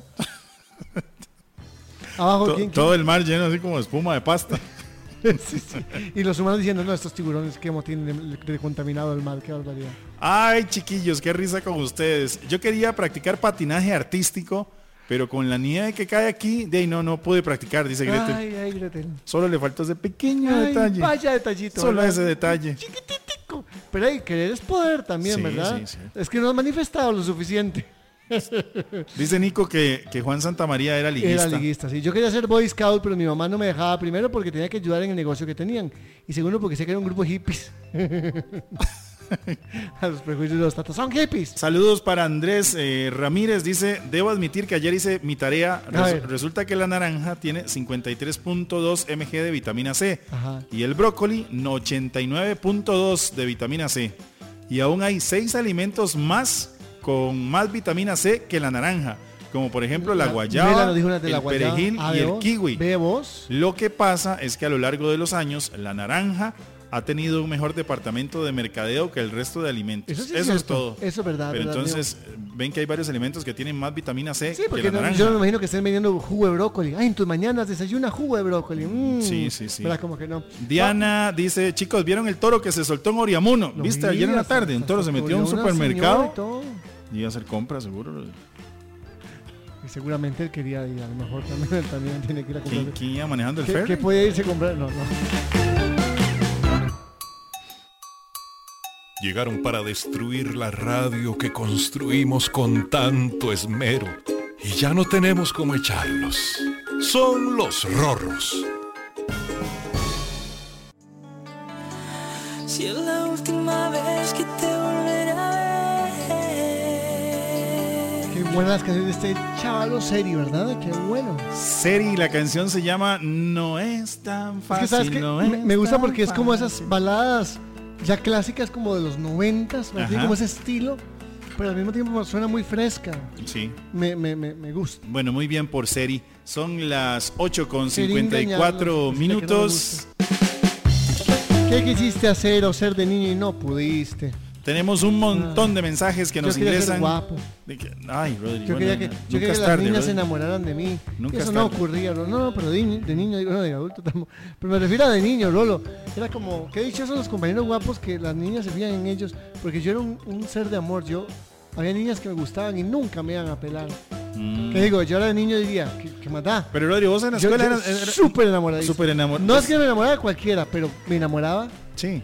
[SPEAKER 2] Abajo,
[SPEAKER 3] To-
[SPEAKER 2] ¿quién- quién?
[SPEAKER 3] Todo el mar lleno así como de espuma de pasta.
[SPEAKER 2] Sí, sí. Y los humanos diciendo, no, estos tiburones que tienen de, de contaminado el mar, qué barbaridad.
[SPEAKER 3] Ay, chiquillos, qué risa con ustedes. Yo quería practicar patinaje artístico, pero con la nieve que cae aquí, de ahí no, no pude practicar, dice Gretel.
[SPEAKER 2] Ay, ay, Gretel.
[SPEAKER 3] Solo le faltó ese pequeño
[SPEAKER 2] Ay,
[SPEAKER 3] detalle.
[SPEAKER 2] vaya detallito.
[SPEAKER 3] Solo
[SPEAKER 2] ¿verdad?
[SPEAKER 3] ese detalle.
[SPEAKER 2] Chiquititico. Pero hay querer es poder también,
[SPEAKER 3] Sí,
[SPEAKER 2] ¿verdad?
[SPEAKER 3] sí, sí.
[SPEAKER 2] Es que no has manifestado lo suficiente.
[SPEAKER 3] Dice Nico que, que Juan Santamaría era liguista.
[SPEAKER 2] Era liguista, sí. Yo quería ser Boy Scout, pero mi mamá no me dejaba. Primero porque tenía que ayudar en el negocio que tenían. Y segundo porque sé que era un grupo de hippies. A los prejuicios de los tatas. Son hippies.
[SPEAKER 3] Saludos para Andrés eh, Ramírez. Dice, debo admitir que ayer hice mi tarea.
[SPEAKER 2] A
[SPEAKER 3] Res-
[SPEAKER 2] ver.
[SPEAKER 3] resulta que la naranja tiene cincuenta y tres punto dos miligramos de vitamina C.
[SPEAKER 2] Ajá.
[SPEAKER 3] Y el brócoli no, ochenta y nueve punto dos de vitamina C. Y aún hay seis alimentos más con más vitamina C que la naranja. Como por ejemplo la guayaba,
[SPEAKER 2] Mela nos dijo una de
[SPEAKER 3] el
[SPEAKER 2] la guayaba.
[SPEAKER 3] perejil
[SPEAKER 2] Ah,
[SPEAKER 3] y
[SPEAKER 2] ¿ve
[SPEAKER 3] el
[SPEAKER 2] vos?
[SPEAKER 3] kiwi.
[SPEAKER 2] ¿Ve vos?
[SPEAKER 3] Lo que pasa es que a lo largo de los años la naranja ha tenido un mejor departamento de mercadeo que el resto de alimentos.
[SPEAKER 2] Eso sí
[SPEAKER 3] es
[SPEAKER 2] cierto.
[SPEAKER 3] todo.
[SPEAKER 2] Eso es verdad.
[SPEAKER 3] Pero
[SPEAKER 2] verdad,
[SPEAKER 3] entonces ven que hay varios alimentos que tienen más vitamina C
[SPEAKER 2] Sí,
[SPEAKER 3] que
[SPEAKER 2] porque
[SPEAKER 3] la
[SPEAKER 2] no-
[SPEAKER 3] naranja.
[SPEAKER 2] yo no me imagino que estén vendiendo jugo de brócoli. Ay, en tus mañanas desayuna jugo de brócoli. Mm.
[SPEAKER 3] Sí, sí, sí.
[SPEAKER 2] ¿Verdad? Como que no.
[SPEAKER 3] Diana dice, chicos, ¿vieron el toro que se soltó en Oriamuno?
[SPEAKER 2] Lo
[SPEAKER 3] ¿Viste?
[SPEAKER 2] vi,
[SPEAKER 3] Ayer en la
[SPEAKER 2] hasta-
[SPEAKER 3] tarde un toro se
[SPEAKER 2] hasta
[SPEAKER 3] metió a un
[SPEAKER 2] una señora
[SPEAKER 3] supermercado
[SPEAKER 2] y todo.
[SPEAKER 3] y iba a hacer compras, seguro.
[SPEAKER 2] Y seguramente él quería ir. A lo mejor también, él también tiene que ir a
[SPEAKER 3] ¿Quién,
[SPEAKER 2] comprar.
[SPEAKER 3] quién iba manejando el
[SPEAKER 2] ¿Qué,
[SPEAKER 3] ferry?
[SPEAKER 2] qué podía irse a comprar? No, no.
[SPEAKER 1] Llegaron para destruir la radio que construimos con tanto esmero. Y ya no tenemos cómo echarlos. Son los Rorros.
[SPEAKER 4] Si es la última vez que te volveré a ver.
[SPEAKER 2] Qué buenas las canciones de este chavalo serio, ¿verdad? Qué bueno.
[SPEAKER 3] Seri, la canción se llama No es tan
[SPEAKER 2] Es
[SPEAKER 3] fácil.
[SPEAKER 2] que sabes que
[SPEAKER 3] no
[SPEAKER 2] me, me gusta
[SPEAKER 3] tan
[SPEAKER 2] porque es como
[SPEAKER 3] fácil.
[SPEAKER 2] esas baladas ya clásicas como de los noventas, ¿no? Tiene
[SPEAKER 3] Ajá.
[SPEAKER 2] como ese estilo, pero al mismo tiempo suena muy fresca.
[SPEAKER 3] Sí.
[SPEAKER 2] Me, me, me, me gusta.
[SPEAKER 3] Bueno, muy bien por Seri. Son las ocho con
[SPEAKER 2] Quería
[SPEAKER 3] cincuenta y cuatro
[SPEAKER 2] engañarlos, decirle que no me
[SPEAKER 3] minutos.
[SPEAKER 2] ¿Qué quisiste hacer o ser de niño y no pudiste?
[SPEAKER 3] Tenemos un montón de mensajes que
[SPEAKER 2] Yo
[SPEAKER 3] nos
[SPEAKER 2] quería ser
[SPEAKER 3] ingresan.
[SPEAKER 2] guapo.
[SPEAKER 3] De que- ay, Rodri,
[SPEAKER 2] Yo
[SPEAKER 3] bueno,
[SPEAKER 2] quería que,
[SPEAKER 3] nunca
[SPEAKER 2] yo quería
[SPEAKER 3] es
[SPEAKER 2] que las
[SPEAKER 3] tarde,
[SPEAKER 2] niñas se
[SPEAKER 3] Rodri.
[SPEAKER 2] enamoraran de mí.
[SPEAKER 3] Nunca
[SPEAKER 2] Eso
[SPEAKER 3] es
[SPEAKER 2] no
[SPEAKER 3] tarde.
[SPEAKER 2] ocurría, Rolo. No, no, pero de, ni- de niño, bueno, de adulto tampoco. Pero me refiero a de niño, Rolo. Era como, qué dichosos los compañeros guapos que las niñas se fían en ellos. Porque yo era un, un ser de amor. Yo, había niñas que me gustaban y nunca me iban a pelar.
[SPEAKER 3] Mm.
[SPEAKER 2] ¿Qué digo? Yo era de niño diría, ¿qué, qué más da?
[SPEAKER 3] Pero Rodri, vos en la
[SPEAKER 2] Yo,
[SPEAKER 3] escuela
[SPEAKER 2] yo
[SPEAKER 3] eras, eras-
[SPEAKER 2] súper enamorada.
[SPEAKER 3] súper enamorado.
[SPEAKER 2] No es que me enamorara de cualquiera, pero me enamoraba.
[SPEAKER 3] Sí.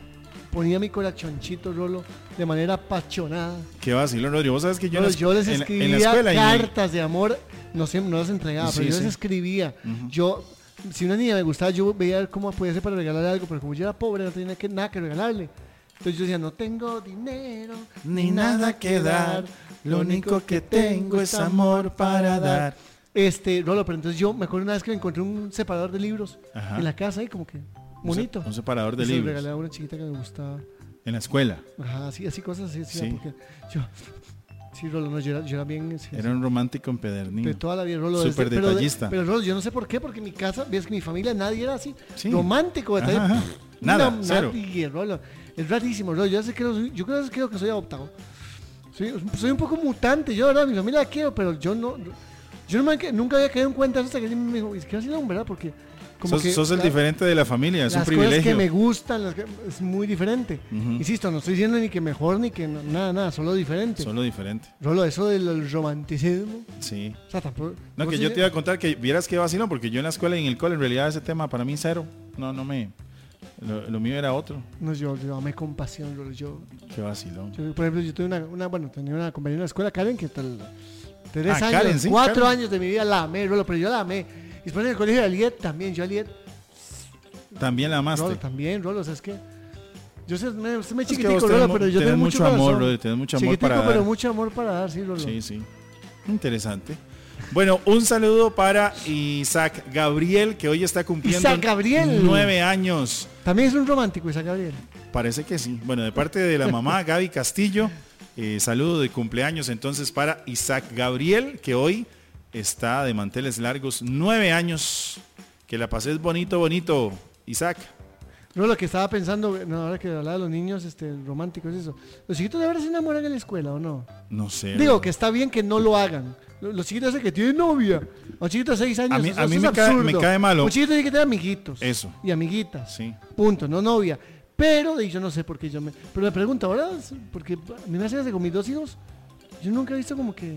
[SPEAKER 2] ponía mi corazoncito, Rolo, de manera apasionada.
[SPEAKER 3] Qué vacilo, Rodrigo. Vos sabes que yo,
[SPEAKER 2] Rolo,
[SPEAKER 3] en, la-
[SPEAKER 2] yo les
[SPEAKER 3] en la-
[SPEAKER 2] escribía
[SPEAKER 3] en la escuela y en el-
[SPEAKER 2] cartas de amor, no, sé, no las entregaba,
[SPEAKER 3] Sí,
[SPEAKER 2] pero yo
[SPEAKER 3] sí.
[SPEAKER 2] les escribía.
[SPEAKER 3] Ujú.
[SPEAKER 2] Yo, si una niña me gustaba, yo veía cómo podía hacer para regalarle algo, pero como yo era pobre, no tenía que, nada que regalarle. Entonces yo decía, no tengo dinero,
[SPEAKER 3] Ni nada que dar, lo único que tengo es amor para dar.
[SPEAKER 2] Este, Rolo, pero entonces yo me acuerdo una vez que me encontré un separador de libros
[SPEAKER 3] Ajá.
[SPEAKER 2] en la casa, ahí como que
[SPEAKER 3] Un se-
[SPEAKER 2] bonito.
[SPEAKER 3] Un separador de
[SPEAKER 2] Y se lo
[SPEAKER 3] libros.
[SPEAKER 2] regalé a una chiquita que me gustaba.
[SPEAKER 3] En la escuela.
[SPEAKER 2] Ajá, así, así cosas así, así,
[SPEAKER 3] Sí.
[SPEAKER 2] porque yo, sí, Rolo, no, yo era, yo era bien, sí,
[SPEAKER 3] Era un romántico
[SPEAKER 2] de
[SPEAKER 3] empedernido.
[SPEAKER 2] toda la vida, Rolo.
[SPEAKER 3] Súper
[SPEAKER 2] desde- pero de-
[SPEAKER 3] detallista.
[SPEAKER 2] Pero, Rolo, yo no sé por qué, porque en mi casa, ves que mi familia, nadie era así,
[SPEAKER 3] Sí.
[SPEAKER 2] romántico,
[SPEAKER 3] Ajá,
[SPEAKER 2] detalle,
[SPEAKER 3] ajá. Nada, cero.
[SPEAKER 2] nadie, Rolo. Es rarísimo, Rolo, yo sé que no soy, yo creo, creo que soy adoptado. Soy, soy un poco mutante, yo, ¿verdad? Mi familia la quiero, pero yo no, yo no me, nunca había caído en cuenta hasta que me dijo, es que así no, ¿verdad? Porque como
[SPEAKER 3] Sos,
[SPEAKER 2] que
[SPEAKER 3] sos el
[SPEAKER 2] la-
[SPEAKER 3] diferente de la familia, es un
[SPEAKER 2] las cosas que
[SPEAKER 3] privilegio.
[SPEAKER 2] me gustan, las que- es muy diferente.
[SPEAKER 3] Ujú.
[SPEAKER 2] Insisto, no estoy diciendo ni que mejor ni que no- nada, nada, solo diferente.
[SPEAKER 3] Solo diferente.
[SPEAKER 2] Rolo, eso del romanticismo,
[SPEAKER 3] Sí.
[SPEAKER 2] o sea, tampoco...
[SPEAKER 3] No, que
[SPEAKER 2] vos
[SPEAKER 3] yo
[SPEAKER 2] sí-
[SPEAKER 3] te iba a contar que vieras que vacilo, porque yo en la escuela y en el cole, en realidad ese tema para mí cero. No, no me... Lo, lo mío era otro.
[SPEAKER 2] No, yo, yo amé con pasión, Rolo, yo,
[SPEAKER 3] Qué vacilón.
[SPEAKER 2] yo, por ejemplo, yo tuve una, una, bueno, tenía una compañera en la escuela, Karen, que tal, tres
[SPEAKER 3] Ah,
[SPEAKER 2] años,
[SPEAKER 3] Karen, sí,
[SPEAKER 2] cuatro
[SPEAKER 3] Karen.
[SPEAKER 2] años de mi vida la amé, Rolo, pero yo la amé. Y después en el colegio de Aliet también, yo Aliet,
[SPEAKER 3] También la amaste.
[SPEAKER 2] Rolo, también, Rolo, o sea, es que... Yo sé, me, usted me
[SPEAKER 3] Es que
[SPEAKER 2] chiquitico,
[SPEAKER 3] vos
[SPEAKER 2] Rolo,
[SPEAKER 3] tenés mu-
[SPEAKER 2] pero yo
[SPEAKER 3] tenés
[SPEAKER 2] tengo
[SPEAKER 3] mucho
[SPEAKER 2] mucho
[SPEAKER 3] amor,
[SPEAKER 2] corazón.
[SPEAKER 3] Rolo, tenés mucho amor
[SPEAKER 2] Chiquitico,
[SPEAKER 3] para
[SPEAKER 2] pero
[SPEAKER 3] dar.
[SPEAKER 2] mucho amor para dar, sí, Rolo.
[SPEAKER 3] Sí, sí. Interesante. Bueno, un saludo para Isaac Gabriel, que hoy está cumpliendo
[SPEAKER 2] Isaac Gabriel.
[SPEAKER 3] nueve años.
[SPEAKER 2] También es un romántico, Isaac Gabriel.
[SPEAKER 3] Parece que sí. Bueno, de parte de la mamá Gaby Castillo, eh, saludo de cumpleaños entonces para Isaac Gabriel, que hoy está de manteles largos, nueve años. Que la pases bonito, bonito, Isaac.
[SPEAKER 2] No, lo que estaba pensando, no, ahora que hablaba de los niños este, románticos, eso. ¿Los chiquitos de verdad se enamoran en la escuela o no?
[SPEAKER 3] No sé.
[SPEAKER 2] Digo
[SPEAKER 3] ¿no?
[SPEAKER 2] que está bien que no lo hagan. Los los chiquitos dicen que tienen novia. Los chiquitos de seis años.
[SPEAKER 3] A mí-
[SPEAKER 2] eso-
[SPEAKER 3] a mí
[SPEAKER 2] eso
[SPEAKER 3] me
[SPEAKER 2] es
[SPEAKER 3] cae-
[SPEAKER 2] absurdo.
[SPEAKER 3] me cae malo.
[SPEAKER 2] Un chiquito tiene que tener amiguitos.
[SPEAKER 3] Eso.
[SPEAKER 2] Y amiguitas.
[SPEAKER 3] Sí.
[SPEAKER 2] Punto, no novia. Pero, y yo no sé por qué yo me. Pero me pregunto ahora, porque a mí me hace con mis dos hijos, yo nunca he visto como que.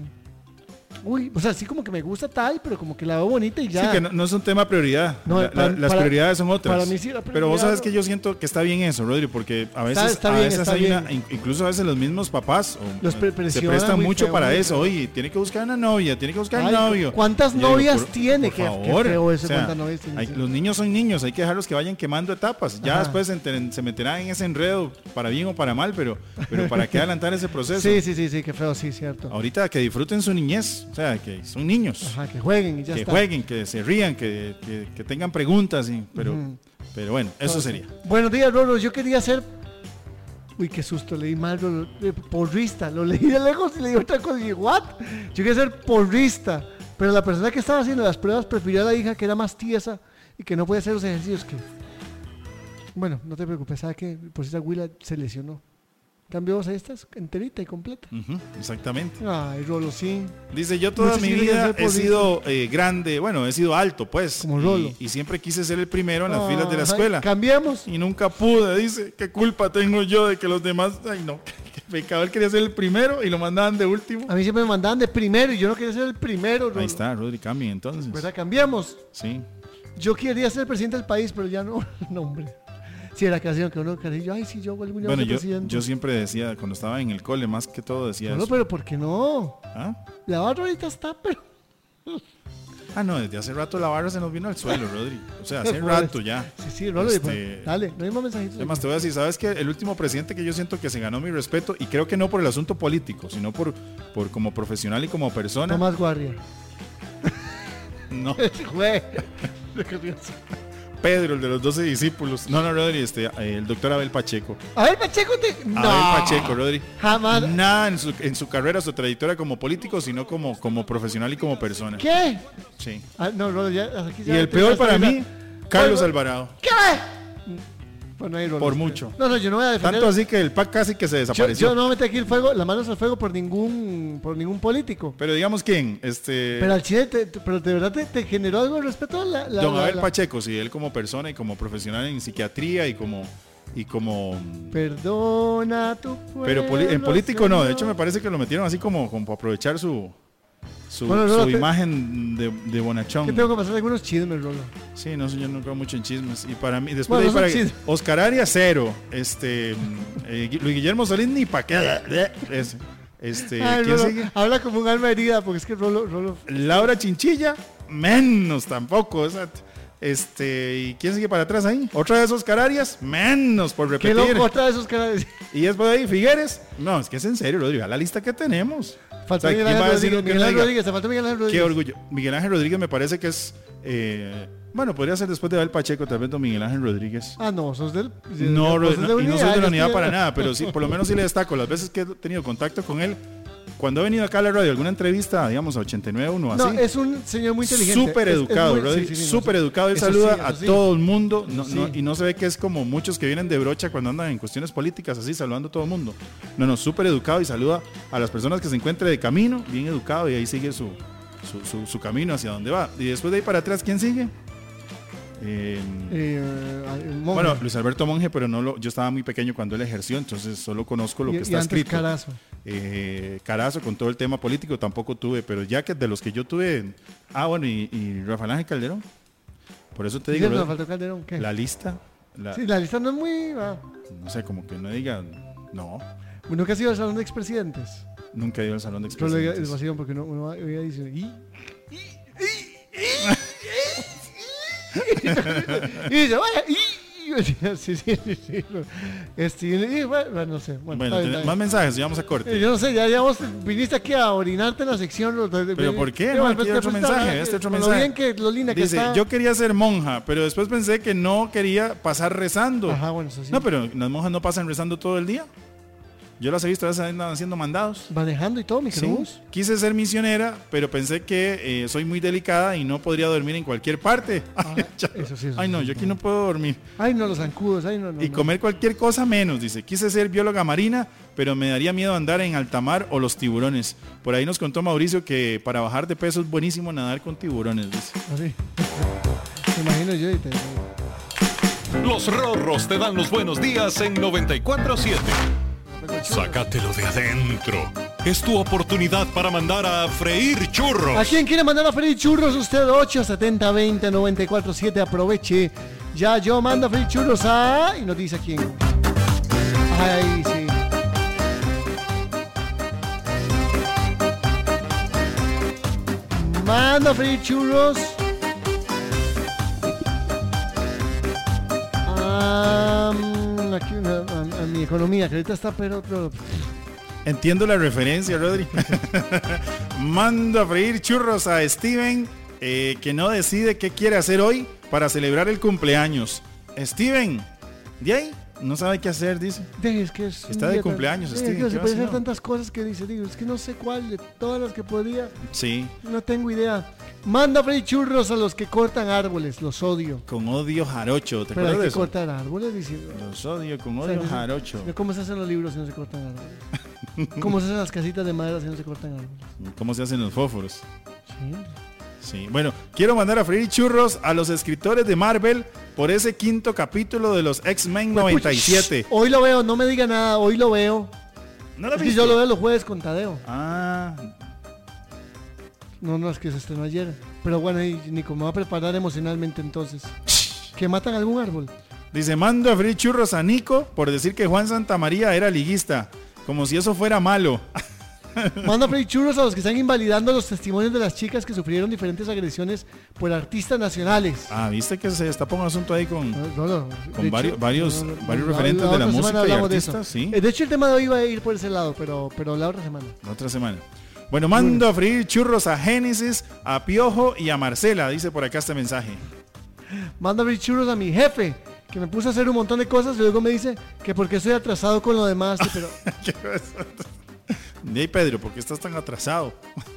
[SPEAKER 2] Uy, o sea, sí como que me gusta tal, pero como que la veo bonita y ya.
[SPEAKER 3] Sí, que no, no es un tema prioridad.
[SPEAKER 2] No,
[SPEAKER 3] La-
[SPEAKER 2] para-
[SPEAKER 3] la- las
[SPEAKER 2] para-
[SPEAKER 3] prioridades son otras.
[SPEAKER 2] para mí sí la
[SPEAKER 3] Pero vos
[SPEAKER 2] prioridad-
[SPEAKER 3] sabes que yo siento que está bien eso, Rodri, porque a veces,
[SPEAKER 2] está
[SPEAKER 3] a
[SPEAKER 2] bien,
[SPEAKER 3] veces
[SPEAKER 2] está
[SPEAKER 3] hay
[SPEAKER 2] bien.
[SPEAKER 3] una, in- incluso a veces los mismos papás o,
[SPEAKER 2] Los pre-
[SPEAKER 3] eh, se
[SPEAKER 2] presionan
[SPEAKER 3] prestan
[SPEAKER 2] muy
[SPEAKER 3] mucho
[SPEAKER 2] feo,
[SPEAKER 3] para
[SPEAKER 2] muy
[SPEAKER 3] eso.
[SPEAKER 2] feo.
[SPEAKER 3] Oye, tiene que buscar una novia, tiene que buscar un
[SPEAKER 2] Ay,
[SPEAKER 3] novio.
[SPEAKER 2] ¿cuántas
[SPEAKER 3] Y yo digo,
[SPEAKER 2] novias
[SPEAKER 3] por-
[SPEAKER 2] tiene?
[SPEAKER 3] por
[SPEAKER 2] Qué- qué
[SPEAKER 3] favor.
[SPEAKER 2] feo eso,
[SPEAKER 3] O sea,
[SPEAKER 2] ¿cuántas novias tiene?
[SPEAKER 3] hay-
[SPEAKER 2] Sí.
[SPEAKER 3] los niños son niños, hay que dejarlos que vayan quemando etapas. Ya
[SPEAKER 2] Ajá.
[SPEAKER 3] después se, enteren- se meterán en ese enredo, para bien o para mal, pero, pero para qué adelantar ese proceso.
[SPEAKER 2] Sí, sí, sí, sí, qué feo, sí, cierto.
[SPEAKER 3] Ahorita que disfruten su niñez, o sea, que son niños.
[SPEAKER 2] Ajá, que jueguen y ya
[SPEAKER 3] que
[SPEAKER 2] está.
[SPEAKER 3] jueguen, que se rían, que, que- que tengan preguntas, sí, pero,
[SPEAKER 2] Ujú.
[SPEAKER 3] pero bueno, eso sería.
[SPEAKER 2] Buenos días, Rolo. Yo quería ser. Uy, qué susto, leí mal, Rolo. Eh, porrista. Lo leí de lejos y leí otra cosa y dije, ¿what? Yo quería ser porrista. Pero la persona que estaba haciendo las pruebas prefirió a la hija que era más tiesa y que no podía hacer los ejercicios que. Bueno, no te preocupes, ¿sabes qué? Por esa Willa se lesionó. Cambio vos ahí estás, enterita y completa.
[SPEAKER 3] Ujú, exactamente.
[SPEAKER 2] Ay, Rolo, sí.
[SPEAKER 3] Dice, yo toda
[SPEAKER 2] Muchos
[SPEAKER 3] mi
[SPEAKER 2] quieren
[SPEAKER 3] vida
[SPEAKER 2] ser
[SPEAKER 3] he
[SPEAKER 2] porristas.
[SPEAKER 3] sido eh, grande, bueno, he sido alto, pues.
[SPEAKER 2] Como
[SPEAKER 3] y-
[SPEAKER 2] Rolo.
[SPEAKER 3] Y, siempre quise ser el primero en las filas de la
[SPEAKER 2] Ay,
[SPEAKER 3] escuela.
[SPEAKER 2] Cambiamos.
[SPEAKER 3] Y nunca pude, dice, ¿qué culpa tengo yo de que los demás, ay no, qué pecado, él quería ser el primero y lo mandaban de último.
[SPEAKER 2] A mí siempre me mandaban de primero y yo no quería ser el primero, Rolo.
[SPEAKER 3] Ahí está, Rodri, cambia entonces.
[SPEAKER 2] ¿Verdad? Cambiamos.
[SPEAKER 3] Sí.
[SPEAKER 2] Yo quería ser el presidente del país, pero ya no. No, hombre. Sí, era canción que uno quería. Yo, ay, sí, yo algún día voy a
[SPEAKER 3] Bueno,
[SPEAKER 2] ser
[SPEAKER 3] yo,
[SPEAKER 2] presidente.
[SPEAKER 3] yo siempre decía, cuando estaba en el cole, más que todo decía
[SPEAKER 2] No, no,
[SPEAKER 3] eso.
[SPEAKER 2] pero ¿por qué no?
[SPEAKER 3] ¿Ah?
[SPEAKER 2] La barra ahorita está, pero.
[SPEAKER 3] Ah, no, desde hace rato la barra se nos vino al suelo, Rodri. O sea, hace rato ya.
[SPEAKER 2] Sí, sí, Rolo.
[SPEAKER 3] Este-
[SPEAKER 2] Dale, no hay más mensajitos.
[SPEAKER 3] Además, te voy a decir, ¿sabes qué? El último presidente que yo siento que se ganó mi respeto, y creo que no por el asunto político, sino por, por como profesional y como persona.
[SPEAKER 2] Tomás Guardia.
[SPEAKER 3] No,
[SPEAKER 2] Güey.
[SPEAKER 3] Pedro, el de los doce discípulos. No, no, Rodri, este, eh, el doctor Abel Pacheco.
[SPEAKER 2] A ver, Pacheco, te. No.
[SPEAKER 3] Abel Pacheco, Rodri.
[SPEAKER 2] Jamás.
[SPEAKER 3] Nada en su, en su carrera, su trayectoria como político, sino como, como profesional y como persona.
[SPEAKER 2] ¿Qué?
[SPEAKER 3] Sí.
[SPEAKER 2] Ah, no, Rolo, ya. Aquí
[SPEAKER 3] Y
[SPEAKER 2] ya
[SPEAKER 3] el
[SPEAKER 2] te-
[SPEAKER 3] peor
[SPEAKER 2] hasta
[SPEAKER 3] para
[SPEAKER 2] ahorita-
[SPEAKER 3] mí, Carlos
[SPEAKER 2] Oye,
[SPEAKER 3] Alvarado.
[SPEAKER 2] ¿Qué? Bueno, ahí, Rolo,
[SPEAKER 3] Por
[SPEAKER 2] este.
[SPEAKER 3] mucho.
[SPEAKER 2] No, no, yo no voy a defender.
[SPEAKER 3] Tanto así que el P A C casi que se
[SPEAKER 2] yo,
[SPEAKER 3] desapareció.
[SPEAKER 2] yo no metí aquí el fuego, las manos al fuego por ningún, por ningún político.
[SPEAKER 3] Pero digamos quién, este...
[SPEAKER 2] Pero al chile, te- te- pero de verdad te, te generó algo de respeto a la, la,
[SPEAKER 3] Don
[SPEAKER 2] la-
[SPEAKER 3] Abel
[SPEAKER 2] la-
[SPEAKER 3] Pacheco, sí, él como persona y como profesional en psiquiatría y como... Y como
[SPEAKER 2] Perdona tu pueblo,
[SPEAKER 3] pero poli- en político no, de hecho me
[SPEAKER 2] Señor.
[SPEAKER 3] parece que lo metieron así como, como para aprovechar su, su,
[SPEAKER 2] Bueno,
[SPEAKER 3] su
[SPEAKER 2] Rolo, te-
[SPEAKER 3] imagen de, de bonachón.
[SPEAKER 2] Que tengo que pasar algunos chismes, Rolo.
[SPEAKER 3] Sí, no sé, yo no creo mucho en chismes. Y para mí, después
[SPEAKER 2] Bueno,
[SPEAKER 3] de ahí
[SPEAKER 2] son
[SPEAKER 3] para
[SPEAKER 2] chismes.
[SPEAKER 3] Oscar Arias, cero. Este, eh, Gui- Luis Guillermo Solís, ni pa' qué. Ese. Este,
[SPEAKER 2] Ay,
[SPEAKER 3] ¿quién
[SPEAKER 2] Rolo,
[SPEAKER 3] sigue?
[SPEAKER 2] habla como un alma herida, porque es que Rolo, Rolo.
[SPEAKER 3] Laura Chinchilla, menos tampoco. Exacto. Este, ¿y quién sigue para atrás ahí? Otra vez Oscar Arias, menos por
[SPEAKER 2] Qué
[SPEAKER 3] repetir.
[SPEAKER 2] loco, otra de esos caras.
[SPEAKER 3] Y después de ahí, Figueres. No, es que es en serio, Rodrigo, la lista que tenemos.
[SPEAKER 2] Faltó
[SPEAKER 3] O sea,
[SPEAKER 2] Miguel
[SPEAKER 3] ¿quién va a
[SPEAKER 2] Ángel
[SPEAKER 3] decir
[SPEAKER 2] Rodríguez.
[SPEAKER 3] lo que
[SPEAKER 2] Miguel
[SPEAKER 3] no
[SPEAKER 2] Ángel
[SPEAKER 3] diga?
[SPEAKER 2] Rodríguez, te faltó Miguel Ángel Rodríguez.
[SPEAKER 3] Qué orgullo. Miguel Ángel Rodríguez me parece que es. eh, bueno, podría ser después de Abel Pacheco, tal vez don Miguel Ángel Rodríguez.
[SPEAKER 2] Ah, no, sos del.
[SPEAKER 3] No,
[SPEAKER 2] vos
[SPEAKER 3] Ro-
[SPEAKER 2] sos
[SPEAKER 3] no, y no soy de la
[SPEAKER 2] yo
[SPEAKER 3] unidad
[SPEAKER 2] estoy-
[SPEAKER 3] para nada, pero sí, por lo menos sí le destaco. Las veces que he tenido contacto con él, cuando he venido acá a la radio, alguna entrevista, digamos, a ochenta y nueve punto uno,
[SPEAKER 2] No,
[SPEAKER 3] así.
[SPEAKER 2] es un señor muy inteligente.
[SPEAKER 3] Súper
[SPEAKER 2] Es- es
[SPEAKER 3] educado,
[SPEAKER 2] muy-
[SPEAKER 3] Rodri,
[SPEAKER 2] sí, sí, sí, no,
[SPEAKER 3] súper
[SPEAKER 2] sí.
[SPEAKER 3] educado. Él
[SPEAKER 2] Eso
[SPEAKER 3] saluda
[SPEAKER 2] sí,
[SPEAKER 3] a
[SPEAKER 2] eso sí.
[SPEAKER 3] todo el mundo no,
[SPEAKER 2] Eso
[SPEAKER 3] no-
[SPEAKER 2] sí.
[SPEAKER 3] y no se ve que es como muchos que vienen de brocha cuando andan en cuestiones políticas, así saludando a todo el mundo. No, no, súper educado y saluda a las personas que se encuentren de camino, bien educado, y ahí sigue su, su, su- su camino hacia donde va. Y después de ahí para atrás, ¿quién sigue? Eh,
[SPEAKER 2] Eh, el Monje.
[SPEAKER 3] bueno, Luis Alberto Monge, pero no lo, yo estaba muy pequeño cuando él ejerció, entonces solo conozco lo
[SPEAKER 2] Y-
[SPEAKER 3] que
[SPEAKER 2] y
[SPEAKER 3] está
[SPEAKER 2] antes
[SPEAKER 3] escrito.
[SPEAKER 2] Carazo.
[SPEAKER 3] Eh, Carazo con todo el tema político tampoco tuve, pero ya que de los que yo tuve, ah bueno, y, y Rafael Ángel Calderón, por eso te digo,
[SPEAKER 2] Dice,
[SPEAKER 3] bro,
[SPEAKER 2] nos faltó Calderón, ¿qué?
[SPEAKER 3] la lista, la-
[SPEAKER 2] Sí, la lista no es muy... ah,
[SPEAKER 3] no sé, como que no digan, no,
[SPEAKER 2] ¿Nunca has ido al salón de expresidentes?
[SPEAKER 3] nunca he ido al salón de
[SPEAKER 2] Pero le es
[SPEAKER 3] expresidentes.
[SPEAKER 2] vacío porque uno, uno va- uno dice... ¿Y? Y dice, vaya, y... Sí, sí, sí, sí. Este, y, bueno, no sé. Bueno,
[SPEAKER 3] Bueno,
[SPEAKER 2] está bien,
[SPEAKER 3] tenés
[SPEAKER 2] está
[SPEAKER 3] más
[SPEAKER 2] bien.
[SPEAKER 3] mensajes, ya vamos a corte.
[SPEAKER 2] Eh, Yo no sé, ya, ya vos viniste aquí a orinarte en la sección. lo- de-
[SPEAKER 3] ¿Pero
[SPEAKER 2] de-
[SPEAKER 3] por qué?
[SPEAKER 2] de-
[SPEAKER 3] No,
[SPEAKER 2] de-
[SPEAKER 3] aquí
[SPEAKER 2] de-
[SPEAKER 3] hay otro
[SPEAKER 2] de-
[SPEAKER 3] mensaje,
[SPEAKER 2] de-
[SPEAKER 3] este otro
[SPEAKER 2] con lo
[SPEAKER 3] mensaje.
[SPEAKER 2] bien que, lo linda que
[SPEAKER 3] Dice,
[SPEAKER 2] está.
[SPEAKER 3] yo quería ser monja, pero después pensé que no quería pasar rezando.
[SPEAKER 2] Ajá, bueno, eso sí.
[SPEAKER 3] No, pero las monjas no pasan rezando todo el día. Yo las he visto, a veces andan haciendo mandados.
[SPEAKER 2] Manejando y todo,
[SPEAKER 3] Sí.
[SPEAKER 2] microbús.
[SPEAKER 3] Quise ser misionera, pero pensé que eh, soy muy delicada y no podría dormir en cualquier parte.
[SPEAKER 2] Ah, eso sí, eso
[SPEAKER 3] Ay, no,
[SPEAKER 2] sí.
[SPEAKER 3] yo aquí no puedo dormir.
[SPEAKER 2] Ay, no, los zancudos. Ay, no, no.
[SPEAKER 3] Y
[SPEAKER 2] no.
[SPEAKER 3] comer cualquier cosa menos, dice. Quise ser bióloga marina, pero me daría miedo andar en alta mar o los tiburones. Por ahí nos contó Mauricio que para bajar de peso es buenísimo nadar con tiburones, dice.
[SPEAKER 2] Así. Me imagino yo y te...
[SPEAKER 1] Los Rorros te dan los buenos días en noventa y cuatro siete. Sácatelo de adentro. Es tu oportunidad para mandar a freír churros.
[SPEAKER 2] ¿A quién quiere mandar a freír churros? Usted ocho setenta veinte noventa y cuatro siete. Aproveche. Ya yo mando a freír churros a... Y nos dice a quién. Ay, sí. Mando a freír churros a, aquí una- a- a mi economía, que ahorita está pero... pero
[SPEAKER 3] Entiendo la referencia, Rodri. Mando a freír churros a Steven, eh, que no decide qué quiere hacer hoy para celebrar el cumpleaños. Steven, ¿de ahí? No sabe qué hacer, dice.
[SPEAKER 2] de, es que es un
[SPEAKER 3] Está de
[SPEAKER 2] día tan-
[SPEAKER 3] cumpleaños,
[SPEAKER 2] es
[SPEAKER 3] Steven,
[SPEAKER 2] que
[SPEAKER 3] ¿qué
[SPEAKER 2] se
[SPEAKER 3] va a
[SPEAKER 2] puede
[SPEAKER 3] hacer?
[SPEAKER 2] hacer tantas cosas que dice, digo, es que no sé cuál de todas las que podría,
[SPEAKER 3] Sí,
[SPEAKER 2] no tengo idea. Manda a freír churros a los que cortan árboles, los odio.
[SPEAKER 3] con odio jarocho. ¿Te
[SPEAKER 2] Pero hay
[SPEAKER 3] acuerdas de
[SPEAKER 2] que
[SPEAKER 3] eso?
[SPEAKER 2] cortar árboles, dice.
[SPEAKER 3] Los odio con
[SPEAKER 2] O sea,
[SPEAKER 3] odio
[SPEAKER 2] no sé-
[SPEAKER 3] jarocho.
[SPEAKER 2] ¿Cómo se hacen los libros si no se cortan árboles? ¿Cómo se hacen las casitas de madera si no se cortan árboles?
[SPEAKER 3] ¿Cómo se hacen los fósforos?
[SPEAKER 2] Sí.
[SPEAKER 3] Sí, bueno, quiero mandar a freír churros a los escritores de Marvel por ese quinto capítulo de los X-Men noventa y siete.
[SPEAKER 2] Hoy lo veo, no me diga nada, hoy lo veo.
[SPEAKER 3] ¿No lo
[SPEAKER 2] Es que
[SPEAKER 3] viste?
[SPEAKER 2] yo lo veo los jueves con Tadeo.
[SPEAKER 3] Ah,
[SPEAKER 2] No, no, es que se estrenó ayer. Pero bueno, y Nico, me va a preparar emocionalmente entonces. ¿Que matan algún árbol?
[SPEAKER 3] dice, mando a freír churros a Nico por decir que Juan Santamaría era liguista. Como si eso fuera malo.
[SPEAKER 2] Manda a freír churros a los que están invalidando los testimonios de las chicas que sufrieron diferentes agresiones por artistas nacionales.
[SPEAKER 3] Ah, viste que se destapa un asunto ahí con...
[SPEAKER 2] No, no,
[SPEAKER 3] Con
[SPEAKER 2] de
[SPEAKER 3] varios- varios- varios referentes
[SPEAKER 2] la
[SPEAKER 3] de la
[SPEAKER 2] otra
[SPEAKER 3] música
[SPEAKER 2] semana
[SPEAKER 3] y
[SPEAKER 2] hablamos de
[SPEAKER 3] artistas,
[SPEAKER 2] eso.
[SPEAKER 3] sí.
[SPEAKER 2] Eh, De hecho, el tema de hoy iba a ir por ese lado, pero, pero la otra semana.
[SPEAKER 3] La otra semana. Bueno, mando a freír churros a Génesis, a Piojo y a Marcela, dice por acá este mensaje.
[SPEAKER 2] Manda a freír churros a mi jefe, que me puso a hacer un montón de cosas y luego me dice que porque estoy atrasado con lo demás. sí, pero
[SPEAKER 3] ¿Qué es eso? De ahí, Pedro, ¿por qué estás tan atrasado?